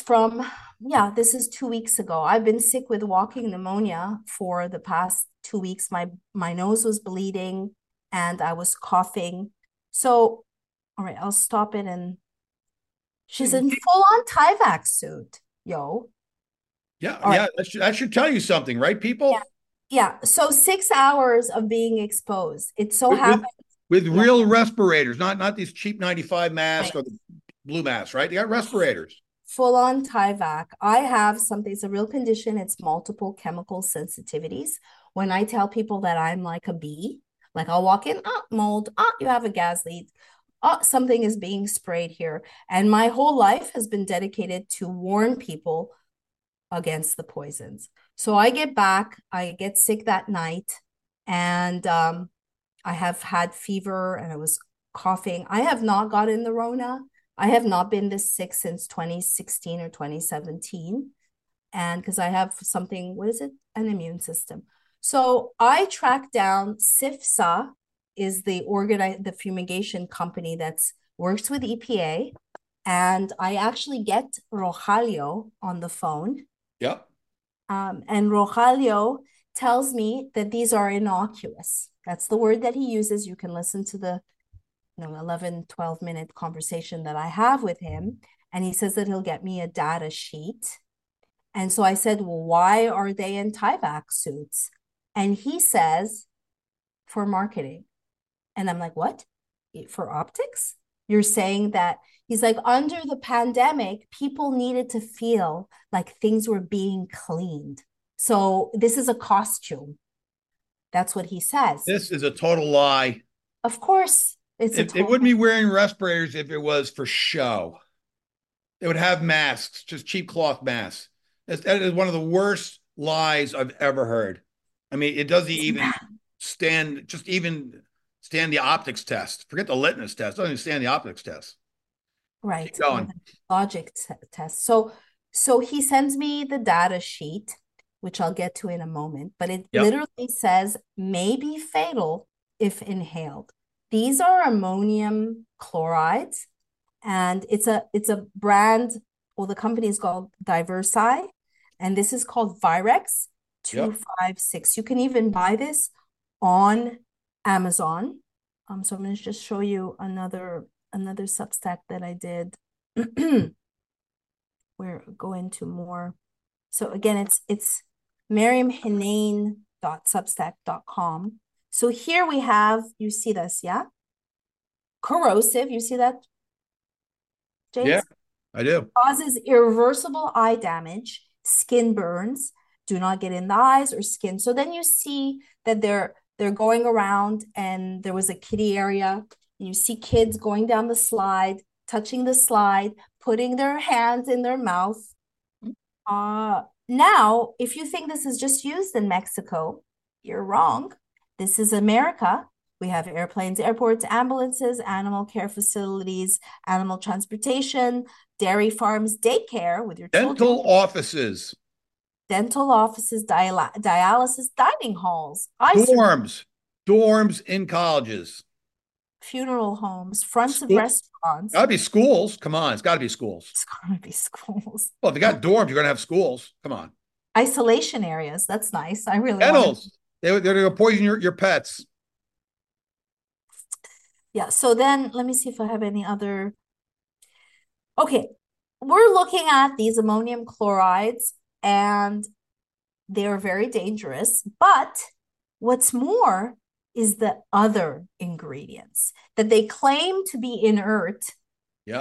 2 weeks ago. I've been sick with walking pneumonia for the past 2 weeks. My nose was bleeding and I was coughing. So, all right, I'll stop it. And she's in full-on Tyvek suit, yo.
Yeah, right. That should tell you something, right, people?
Yeah. So 6 hours of being exposed. It so happens
with real respirators, not these cheap 95 masks or the blue masks, right? You got respirators.
Full-on Tyvek. I have something, it's a real condition. It's multiple chemical sensitivities. When I tell people that I'm like a bee, like I'll walk in, mold, you have a gas leak, something is being sprayed here. And my whole life has been dedicated to warn people against the poisons. So I get sick that night, and I have had fever and I was coughing. I have not gotten the Rona. I have not been this sick since 2016 or 2017. And because I have something, an immune system. So I tracked down CIFSA is the fumigation company that works with EPA. And I actually get Rogelio on the phone.
Yep.
And Rogelio tells me that these are innocuous. That's the word that he uses. You can listen to the 11, 12-minute conversation that I have with him. And he says that he'll get me a data sheet. And so I said, well, why are they in Tyvek suits? And he says, for marketing. And I'm like, what? For optics? You're saying that he's like, under the pandemic, people needed to feel like things were being cleaned. So this is a costume. That's what he says.
This is a total lie.
Of course,
it wouldn't be wearing respirators if it was for show. They would have masks, just cheap cloth masks. That is one of the worst lies I've ever heard. I mean, it doesn't even stand the optics test. Forget the litmus test. It doesn't even stand the optics test.
Right. Keep going. Logic test. So he sends me the data sheet, which I'll get to in a moment, but it literally says may be fatal if inhaled. These are ammonium chlorides, and it's a brand, well, the company is called Diversi, and this is called Virex 256. You can even buy this on Amazon. So I'm going to just show you another Substack that I did. We're going to more. So again, it's mariamhinane.substack.com. So here we have, you see this, yeah? Corrosive, you see that, James?
Yeah, I do.
Causes irreversible eye damage, skin burns, do not get in the eyes or skin. So then you see that they're going around, and there was a kiddie area. And you see kids going down the slide, touching the slide, putting their hands in their mouth. Now, if you think this is just used in Mexico, you're wrong. This is America. We have airplanes, airports, ambulances, animal care facilities, animal transportation, dairy farms, daycare with your
dental offices,
dialysis, dining halls,
dorms in colleges,
funeral homes, fronts of restaurants.
Gotta be schools. Come on, it's got to be schools.
It's gotta be schools.
Well, if you got dorms, you're gonna have schools. Come on.
Isolation areas. That's nice. I really
kennels. They're gonna poison your pets.
Yeah. So then let me see if I have any other. Okay. We're looking at these ammonium chlorides, and they are very dangerous. But what's more is the other ingredients that they claim to be inert.
Yeah.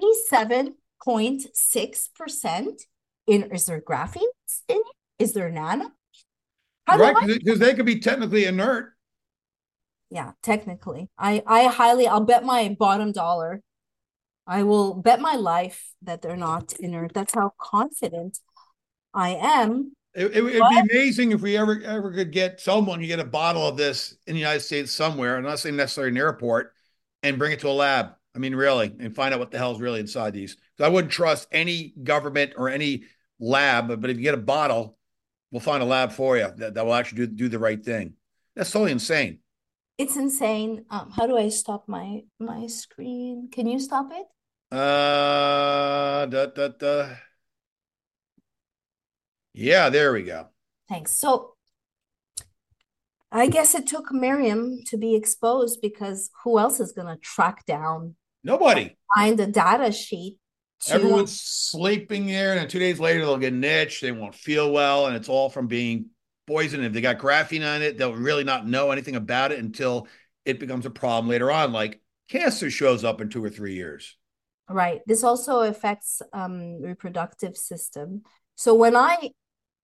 77.6% is there graphene in it? Is there nano?
Right, because they could be technically inert.
Yeah, technically. I'll bet my bottom dollar. I will bet my life that they're not inert. That's how confident I am.
It'd be amazing if we ever could get someone to get a bottle of this in the United States somewhere, I'm not saying necessarily an airport, and bring it to a lab. I mean, really, and find out what the hell's really inside these. So I wouldn't trust any government or any lab, but if you get a bottle, we'll find a lab for you that will actually do the right thing. That's totally insane.
It's insane. How do I stop my screen? Can you stop it?
Yeah, there we go.
Thanks. So I guess it took Miriam to be exposed, because who else is going to track down?
Nobody.
Find a data sheet.
Everyone's sleeping there, and then 2 days later they'll get an itch. They won't feel well, and it's all from being poisoned. If they got graphene on it, they'll really not know anything about it until it becomes a problem later on, like cancer shows up in 2 or 3 years.
Right. This also affects reproductive system. So when I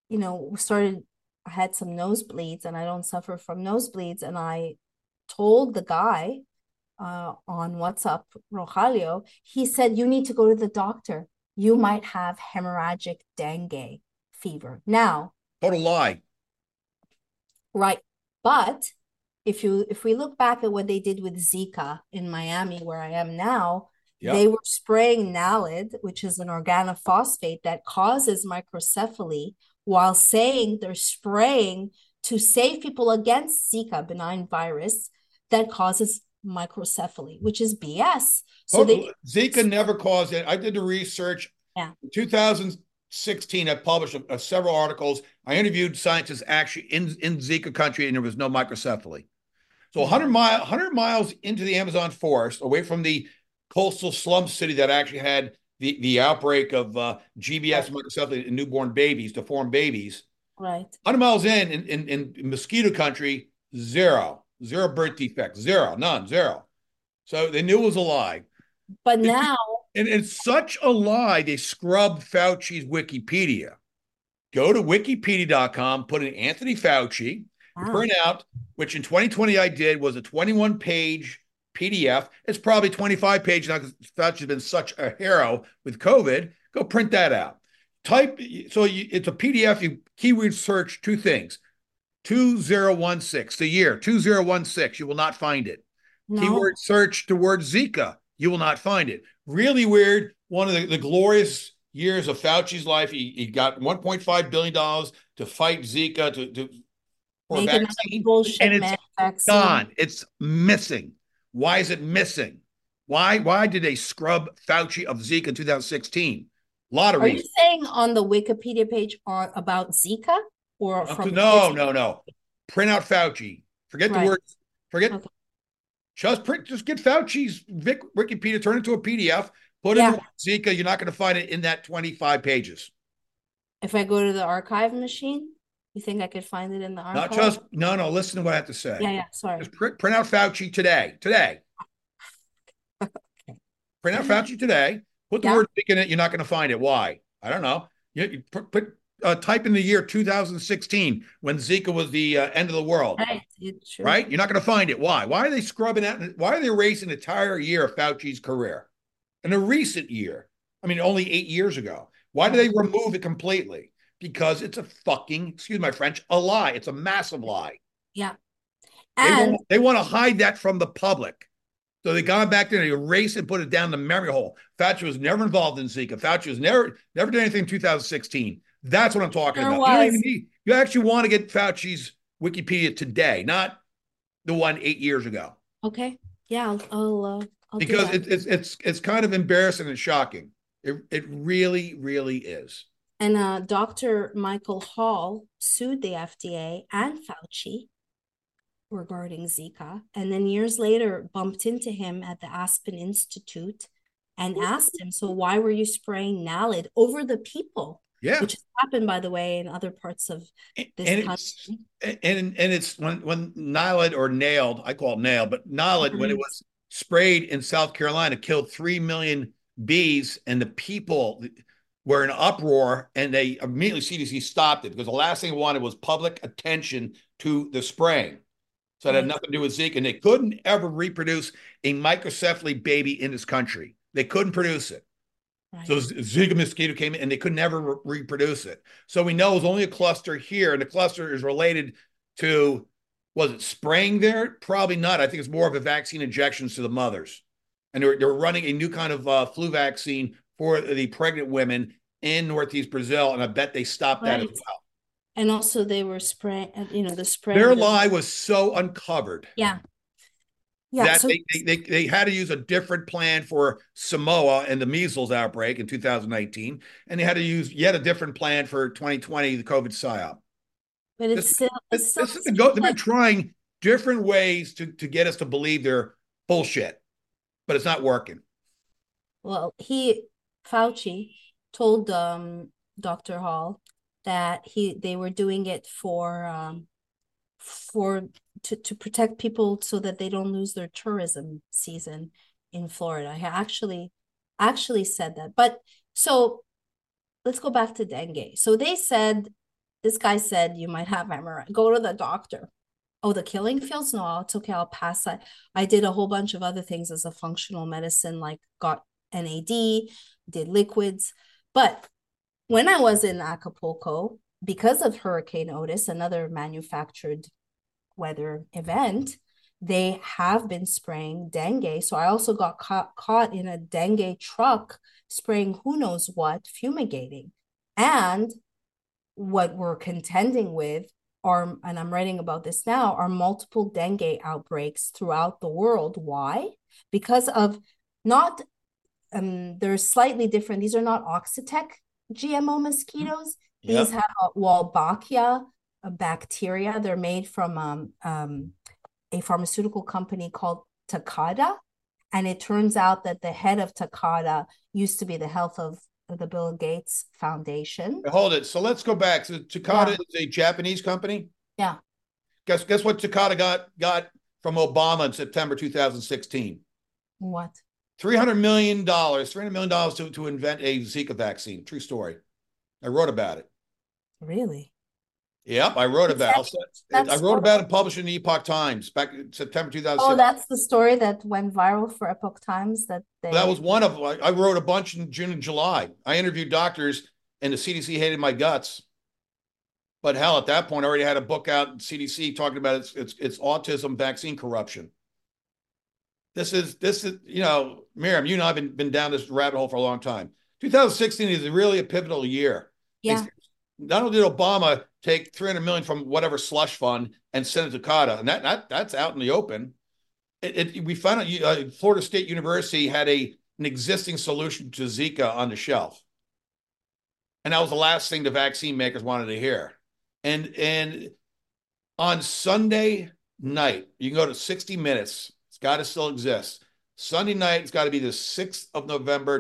had some nosebleeds, and I don't suffer from nosebleeds, and I told the guy on WhatsApp, Rogelio, he said, you need to go to the doctor. You might have hemorrhagic dengue fever. Now,
total lie.
Right. But if we look back at what they did with Zika in Miami, where I am now, they were spraying Naled, which is an organophosphate that causes microcephaly, while saying they're spraying to save people against Zika, benign virus, that causes microcephaly, which is BS. So
Zika never caused it. I did the research.
Yeah.
In 2016, I published several articles. I interviewed scientists actually in Zika country, and there was no microcephaly. So 100 miles into the Amazon forest, away from the coastal slum city that actually had the outbreak of GBS microcephaly in newborn babies, deformed babies.
Right.
100 miles in mosquito country, zero birth defects, zero. So they knew it was a lie.
But now,
and it's such a lie. They scrubbed Fauci's Wikipedia. Go to wikipedia.com, put in Anthony Fauci, print out, which in 2020 I did, was a 21-page PDF. It's probably 25 pages now because Fauci's been such a hero with COVID. Go print that out. It's a PDF. You keyword search two things. 2016, the year 2016. You will not find it. No. Keyword search the word Zika. You will not find it. Really weird. One of the glorious years of Fauci's life. He got $1.5 billion to fight Zika for a vaccine. And it's gone. It's missing. Why is it missing? Why did they scrub Fauci of Zika in 2016? A lot of reasons.
Are you saying on the Wikipedia page about Zika? Or from
no. Print out Fauci. Forget the words. Forget. Okay. Just get Fauci's Wikipedia, turn it into a PDF, put in Zika. You're not going to find it in that 25 pages.
If I go to the archive machine, you think I could find it in the archive?
Not just no. Listen to what I have to say.
Yeah. Sorry.
Just print out Fauci today. Okay. Print out Fauci today. Put the word Zika in it. You're not going to find it. Why? I don't know. You type in the year 2016 when Zika was the end of the world. Right? You're not going to find it. Why? Why are they scrubbing out? Why are they erasing an entire year of Fauci's career? In a recent year. I mean, only 8 years ago. Why do they remove it completely? Because it's a fucking, excuse my French, a lie. It's a massive lie.
Yeah.
And they want to hide that from the public. So they gone back there and erased and put it down the memory hole. Fauci was never involved in Zika. Fauci was never did anything in 2016. That's what I'm talking about. You actually want to get Fauci's Wikipedia today, not the one 8 years ago.
Okay. Yeah, I'll
because it's kind of embarrassing and shocking. It really, really is.
And Dr. Michael Hall sued the FDA and Fauci regarding Zika, and then years later bumped into him at the Aspen Institute and asked him, so why were you spraying Naled over the people?
Yeah.
Which has happened, by the way, in other parts of this country.
And it's when Naled or nailed, I call it nailed, but Naled, when it was sprayed in South Carolina, killed 3 million bees, and the people were in uproar, and they immediately, CDC stopped it because the last thing they wanted was public attention to the spraying. So it had nothing to do with Zika, and they couldn't ever reproduce a microcephaly baby in this country. They couldn't produce it. Right. So Zika mosquito came in and they could never reproduce it. So we know it was only a cluster here, and the cluster is related to, was it spraying there? Probably not. I think it's more of a vaccine injections to the mothers. And they're running a new kind of flu vaccine for the pregnant women in Northeast Brazil, and I bet they stopped that as well.
And also they were spraying, the spray.
Their lie was so uncovered.
Yeah.
That so they had to use a different plan for Samoa and the measles outbreak in 2019, and they had to use yet a different plan for 2020, the COVID psyop.
But
they've been trying different ways to get us to believe they're bullshit, but it's not working.
Well, Fauci told Dr. Hall that they were doing it to protect people so that they don't lose their tourism season in Florida. I actually said that. But so let's go back to dengue. So this guy said you might have MRSA. Go to the doctor. Oh, the killing fields? No, it's okay. I'll pass that. I did a whole bunch of other things as a functional medicine, like got NAD, did liquids. But when I was in Acapulco, because of Hurricane Otis, another manufactured weather event, they have been spraying dengue. So I also got caught in a dengue truck spraying who knows what, fumigating. And what we're contending with are, and I'm writing about this now, are multiple dengue outbreaks throughout the world. Why? Because of not, they're slightly different. These are not Oxitec GMO mosquitoes. These have Wolbachia, a bacteria. They're made from a pharmaceutical company called Takeda. And it turns out that the head of Takeda used to be the health of the Bill Gates Foundation.
Hold it. So let's go back. So Takeda is a Japanese company?
Yeah.
Guess what Takeda got from Obama in September 2016?
What?
$300 million to invent a Zika vaccine. True story. I wrote about it.
Really?
Yep, I wrote about it. I wrote about it, published in the Epoch Times back in September 2006.
Oh, that's the story that went viral for Epoch Times. That
was one of them. I wrote a bunch in June and July. I interviewed doctors, and the CDC hated my guts. But hell, at that point, I already had a book out, CDC, talking about its autism vaccine corruption. This is Miriam, you and I have been down this rabbit hole for a long time. 2016 is really a pivotal year.
Yeah.
Not only did Obama take $300 million from whatever slush fund and send it to Qatar, and that's out in the open. We found out Florida State University had an existing solution to Zika on the shelf, and that was the last thing the vaccine makers wanted to hear. And on Sunday night, you can go to 60 Minutes. It's got to still exist. Sunday night, it's got to be the 6th of November,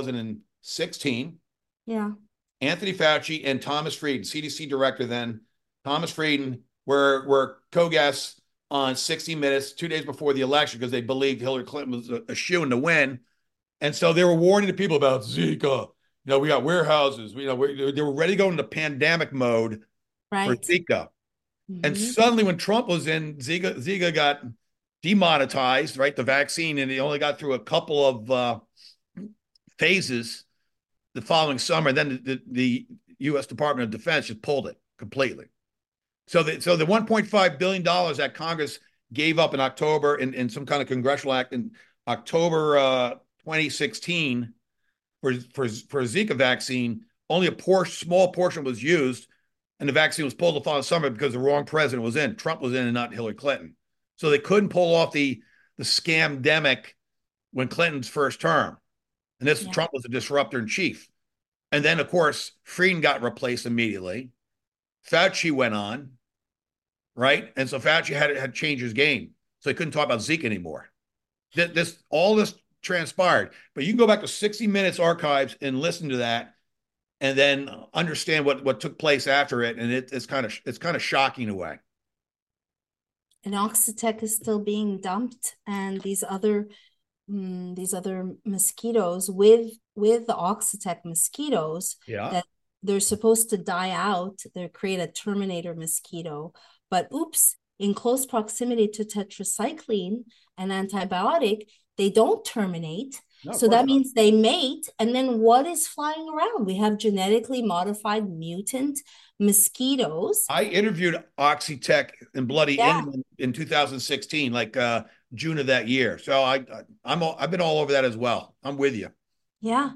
2016.
Yeah.
Anthony Fauci and Thomas Frieden, CDC director then, Thomas Frieden, were co-guests on 60 Minutes 2 days before the election because they believed Hillary Clinton was a shoo-in to win. And so they were warning the people about Zika. We got warehouses. They were ready to go into pandemic mode for Zika. Mm-hmm. And suddenly when Trump was in, Zika got demonetized, right? The vaccine, and he only got through a couple of phases the following summer. Then the U.S. Department of Defense just pulled it completely. So the $1.5 billion that Congress gave up in October in some kind of congressional act in October 2016 for Zika vaccine, only a small portion was used, and the vaccine was pulled the following summer because the wrong president was in. Trump was in and not Hillary Clinton. So they couldn't pull off the scamdemic when Clinton's first term. And Trump was a disruptor in chief. And then, of course, Frieden got replaced immediately. Fauci went on, right? And so Fauci had to change his game. So he couldn't talk about Zika anymore. All this transpired. But you can go back to 60 Minutes archives and listen to that and then understand what took place after it. And it's kind of shocking in a way.
And Oxitec is still being dumped, and these other mosquitoes with the Oxitec mosquitoes, that they're supposed to die out. They create a Terminator mosquito, but oops, in close proximity to tetracycline, an antibiotic, they don't terminate. No, so that means they mate, and then what is flying around? We have genetically modified mutant mosquitoes.
I interviewed Oxitec in Bloody England in 2016, like June of that year. So I've been all over that as well. I'm with you.
Yeah.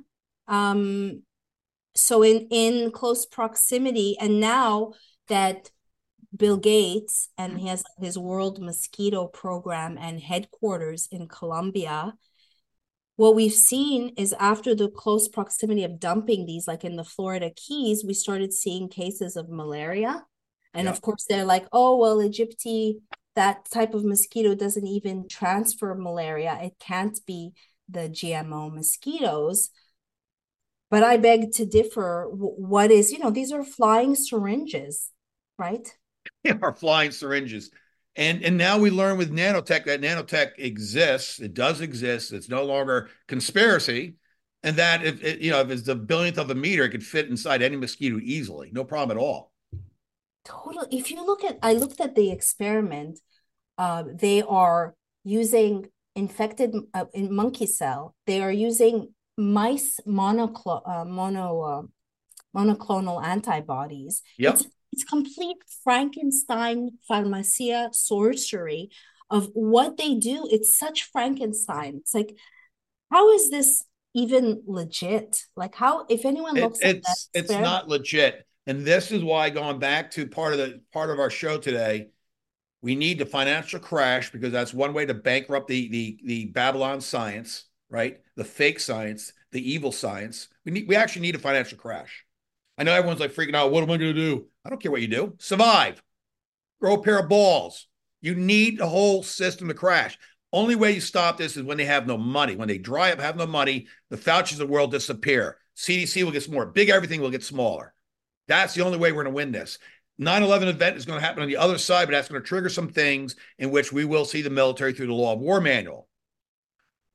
So in close proximity, and now that Bill Gates and he has his World Mosquito Program and headquarters in Colombia, what we've seen is after the close proximity of dumping these, like in the Florida Keys, we started seeing cases of malaria. And of course, they're like, oh, well, Aegypti, that type of mosquito doesn't even transfer malaria. It can't be the GMO mosquitoes. But I beg to differ. What is, these are flying syringes, right?
They are flying syringes. And now we learn with nanotech that nanotech exists. It does exist. It's no longer conspiracy. And that if it's the billionth of a meter, it could fit inside any mosquito easily. No problem at all.
Totally. If you I looked at the experiment, they are using infected in monkey cell. They are using mice monoclonal antibodies.
Yep.
It's complete Frankenstein pharmacia sorcery of what they do. It's such Frankenstein. It's like, how is this even legit? Like, how, if anyone looks at that,
it's not legit. And this is why, going back to part of our show today, we need the financial crash, because that's one way to bankrupt the Babylon science, right? The fake science, the evil science. We actually need a financial crash. I know everyone's like freaking out. What am I going to do? I don't care what you do. Survive. Grow a pair of balls. You need the whole system to crash. Only way you stop this is when they have no money. When they dry up, have no money, the Faucis of the world disappear. CDC will get smaller. Big everything will get smaller. That's the only way we're going to win this. 9/11 event is going to happen on the other side, but that's going to trigger some things in which we will see the military through the law of war manual.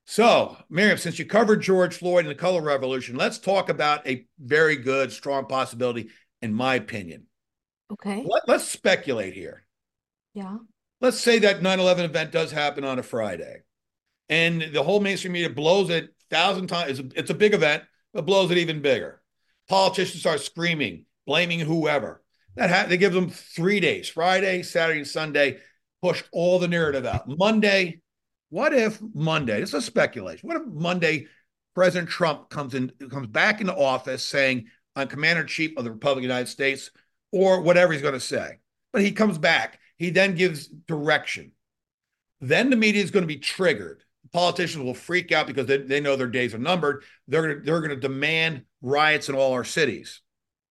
So, Miriam, since you covered George Floyd and the color revolution, let's talk about a very good, strong possibility, in my opinion.
Okay.
Let's speculate here.
Yeah.
Let's say that 9/11 event does happen on a Friday, and the whole mainstream media blows it 1,000 times. It's a big event, but blows it even bigger. Politicians start screaming, blaming whoever. They give them 3 days, Friday, Saturday, and Sunday, push all the narrative out. Monday, what if Monday, this is speculation, what if Monday President Trump comes back into office saying, I'm Commander-in-Chief of the Republic of the United States, or whatever he's going to say. But he comes back. He then gives direction. Then the media is going to be triggered. Politicians will freak out because they know their days are numbered. They're going to demand riots in all our cities.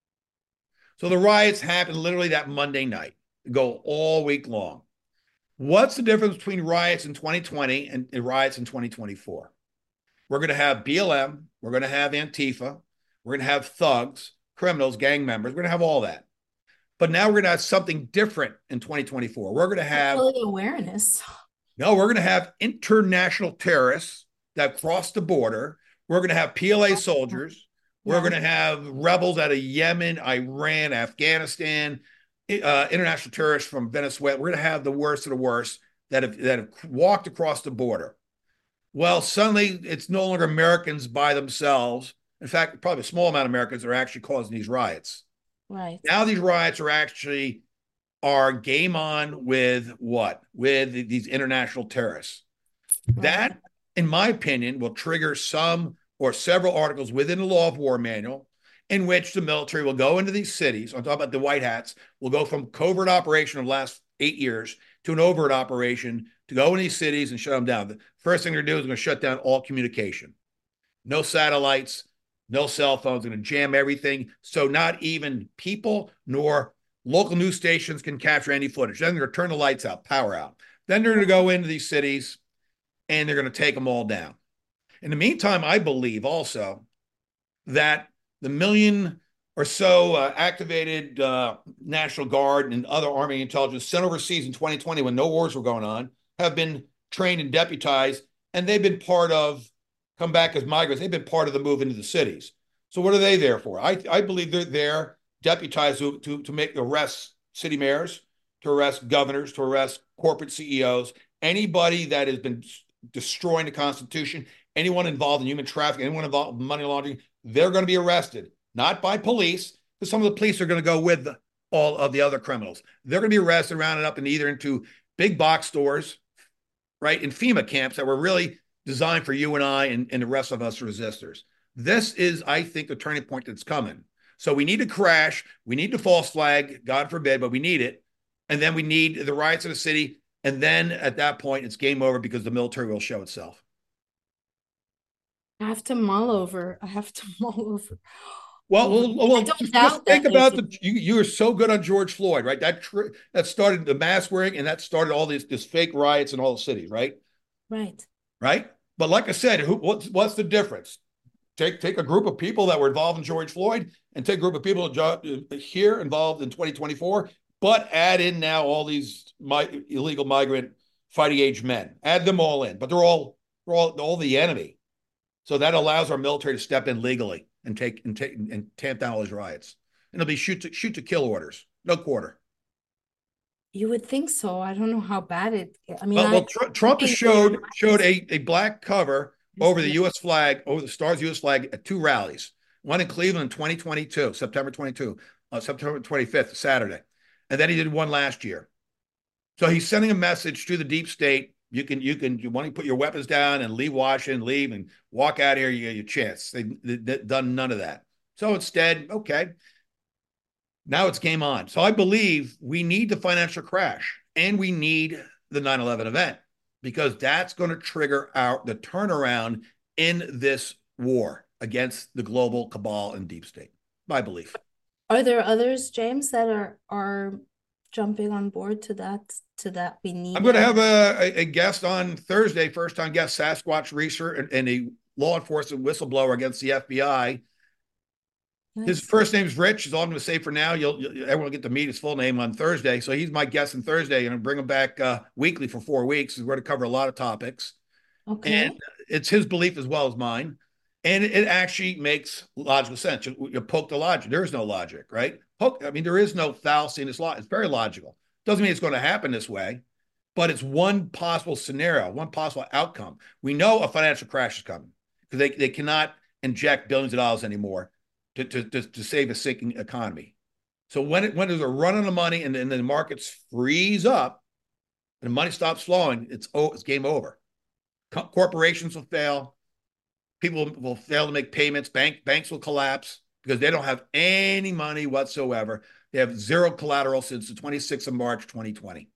So the riots happen literally that Monday night, go all week long. What's the difference between riots in 2020 and riots in 2024? We're going to have BLM. We're going to have Antifa. We're going to have thugs, criminals, gang members. We're going to have all that. But now we're going to have something different in 2024. We're going to have
awareness.
No, we're going to have international terrorists that cross the border. We're going to have PLA soldiers. We're going to have rebels out of Yemen, Iran, Afghanistan, international terrorists from Venezuela. We're going to have the worst of the worst that have walked across the border. Well, suddenly it's no longer Americans by themselves. In fact, probably a small amount of Americans are actually causing these riots.
Right.
Now these riots are game on with what? With these international terrorists. Right. That, in my opinion, will trigger some or several articles within the Law of War manual in which the military will go into these cities. I'm talking about the white hats, will go from covert operation of the last 8 years to an overt operation to go in these cities and shut them down. The first thing they're going to do is going to shut down all communication. No satellites, no cell phones, going to jam everything. So not even people nor local news stations can capture any footage. Then they're going to turn the lights out, power out. Then they're going to go into these cities and they're going to take them all down. In the meantime, I believe also that the million or so activated National Guard and other Army intelligence sent overseas in 2020 when no wars were going on have been trained and deputized, and they've been come back as migrants. They've been part of the move into the cities. So what are they there for? I believe they're there deputized to make arrests city mayors, to arrest governors, to arrest corporate CEOs, anybody that has been destroying the Constitution, anyone involved in human trafficking, anyone involved in money laundering, they're going to be arrested, not by police, because some of the police are going to go with all of the other criminals. They're going to be arrested, rounded up, and either into big box stores, right, in FEMA camps that were really designed for you and I and the rest of us resistors. This is, I think, the turning point that's coming. So we need to crash. We need the false flag, God forbid, but we need it. And then we need the riots in the city. And then at that point, it's game over because the military will show itself.
I have to mull over.
Well, just think about you are so good on George Floyd, right? That started the mask wearing, and that started all this fake riots in all the cities, right? Right. But like I said, what's the difference? Take a group of people that were involved in George Floyd and take a group of people here involved in 2024, but add in now all these illegal migrant fighting age men. Add them all in, but they're all the enemy. So that allows our military to step in legally and tamp down all these riots. And it'll be shoot to kill orders, no quarter.
You would think so. I don't know how bad it. I mean,
Trump showed a black cover over the U.S. flag, over the Stars U.S. flag at 2 rallies. One in Cleveland in 2022, September 25th, Saturday. And then he did one last year. So he's sending a message to the deep state. You want to put your weapons down and leave Washington, leave and walk out of here, you get your chance. They've done none of that. So instead, okay, now it's game on. So I believe we need the financial crash and we need the 9/11 event, because that's going to trigger the turnaround in this war against the global cabal and deep state, my belief.
Are there others, James, that are jumping on board to that we need?
I'm going to have a guest on Thursday, first-time guest, Sasquatch researcher and a law enforcement whistleblower against the FBI. Nice. His first name is Rich. Is all I'm going to say for now. Everyone will get to meet his full name on Thursday. So he's my guest on Thursday, and I'll bring him back weekly for 4 weeks. We're going to cover a lot of topics.
Okay.
And it's his belief as well as mine. And it actually makes logical sense. You poke the logic. There is no logic, right? There is no fallacy in this law. It's very logical. Doesn't mean it's going to happen this way, but it's one possible scenario, one possible outcome. We know a financial crash is coming because they cannot inject billions of dollars anymore to save a sinking economy. So when there's a run on the money and then the markets freeze up and the money stops flowing, it's game over. Corporations will fail. People will fail to make payments. Banks will collapse because they don't have any money whatsoever. They have zero collateral since the 26th of March, 2020.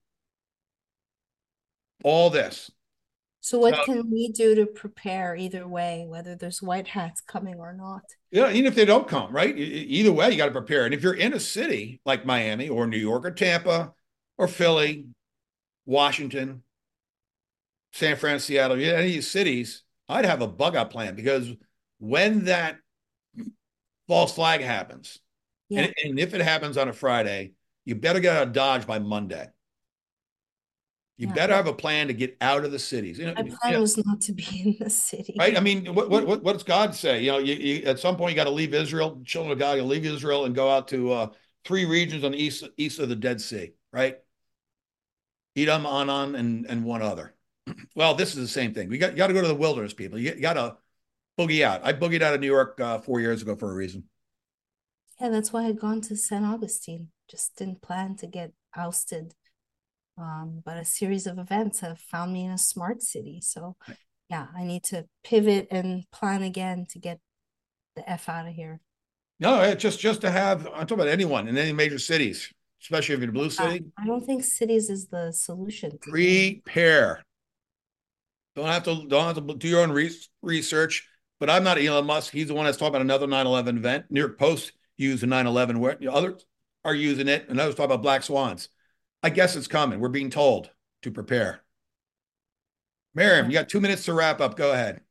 All this.
So what can we do to prepare either way, whether there's white hats coming or not?
Yeah, even if they don't come, right? Either way, you got to prepare. And if you're in a city like Miami or New York or Tampa or Philly, Washington, San Francisco, Seattle, any of these cities, I'd have a bug out plan because when that false flag happens, and if it happens on a Friday, you better get out of Dodge by Monday. You better have a plan to get out of the cities.
My plan was not to be in the city.
Right? I mean, what does God say? You at some point you got to leave Israel. Children of God, you leave Israel and go out to 3 regions on the east of the Dead Sea, right? Edom, Anan, and one other. Well, this is the same thing. You got to go to the wilderness, people. You got to boogie out. I boogied out of New York 4 years ago for a reason.
Yeah, that's why I'd gone to St. Augustine. Just didn't plan to get ousted. But a series of events have found me in a smart city. So yeah, I need to pivot and plan again to get the F out of here.
No, just to have, I'm talking about anyone in any major cities, especially if you're in a blue city.
I don't think cities is the solution.
Prepare. Don't have to do your own research. But I'm not Elon Musk. He's the one that's talking about another 9/11 event. New York Post used a 9/11 where others are using it, and others talk about black swans. I guess it's coming. We're being told to prepare. Miriam, you got 2 minutes to wrap up. Go ahead.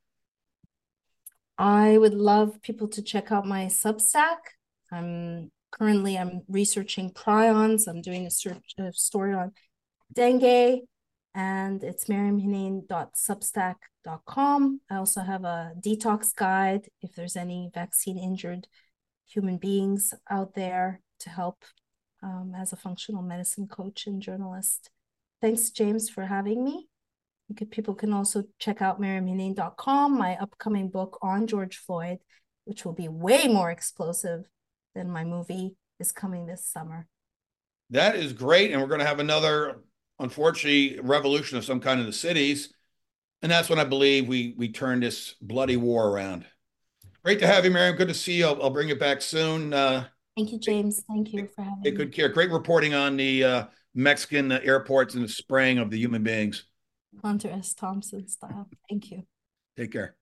I would love people to check out my Substack. I'm researching prions. I'm doing a story on dengue, and it's miriamhinane.substack.com. I also have a detox guide if there's any vaccine injured human beings out there to help as a functional medicine coach and journalist. Thanks, James, for having me. People can also check out miriamhinane.com, my upcoming book on George Floyd, which will be way more explosive than my movie, is coming this summer.
That is great. And we're going to have another, unfortunately, revolution of some kind in the cities. And that's when I believe we turn this bloody war around. Great to have you, Miriam. Good to see you. I'll bring you back soon.
Thank you, James. Thank you for having me.
Take good care. Great reporting on the Mexican airports and the spraying of the human beings.
Hunter S. Thompson style. Thank you.
Take care.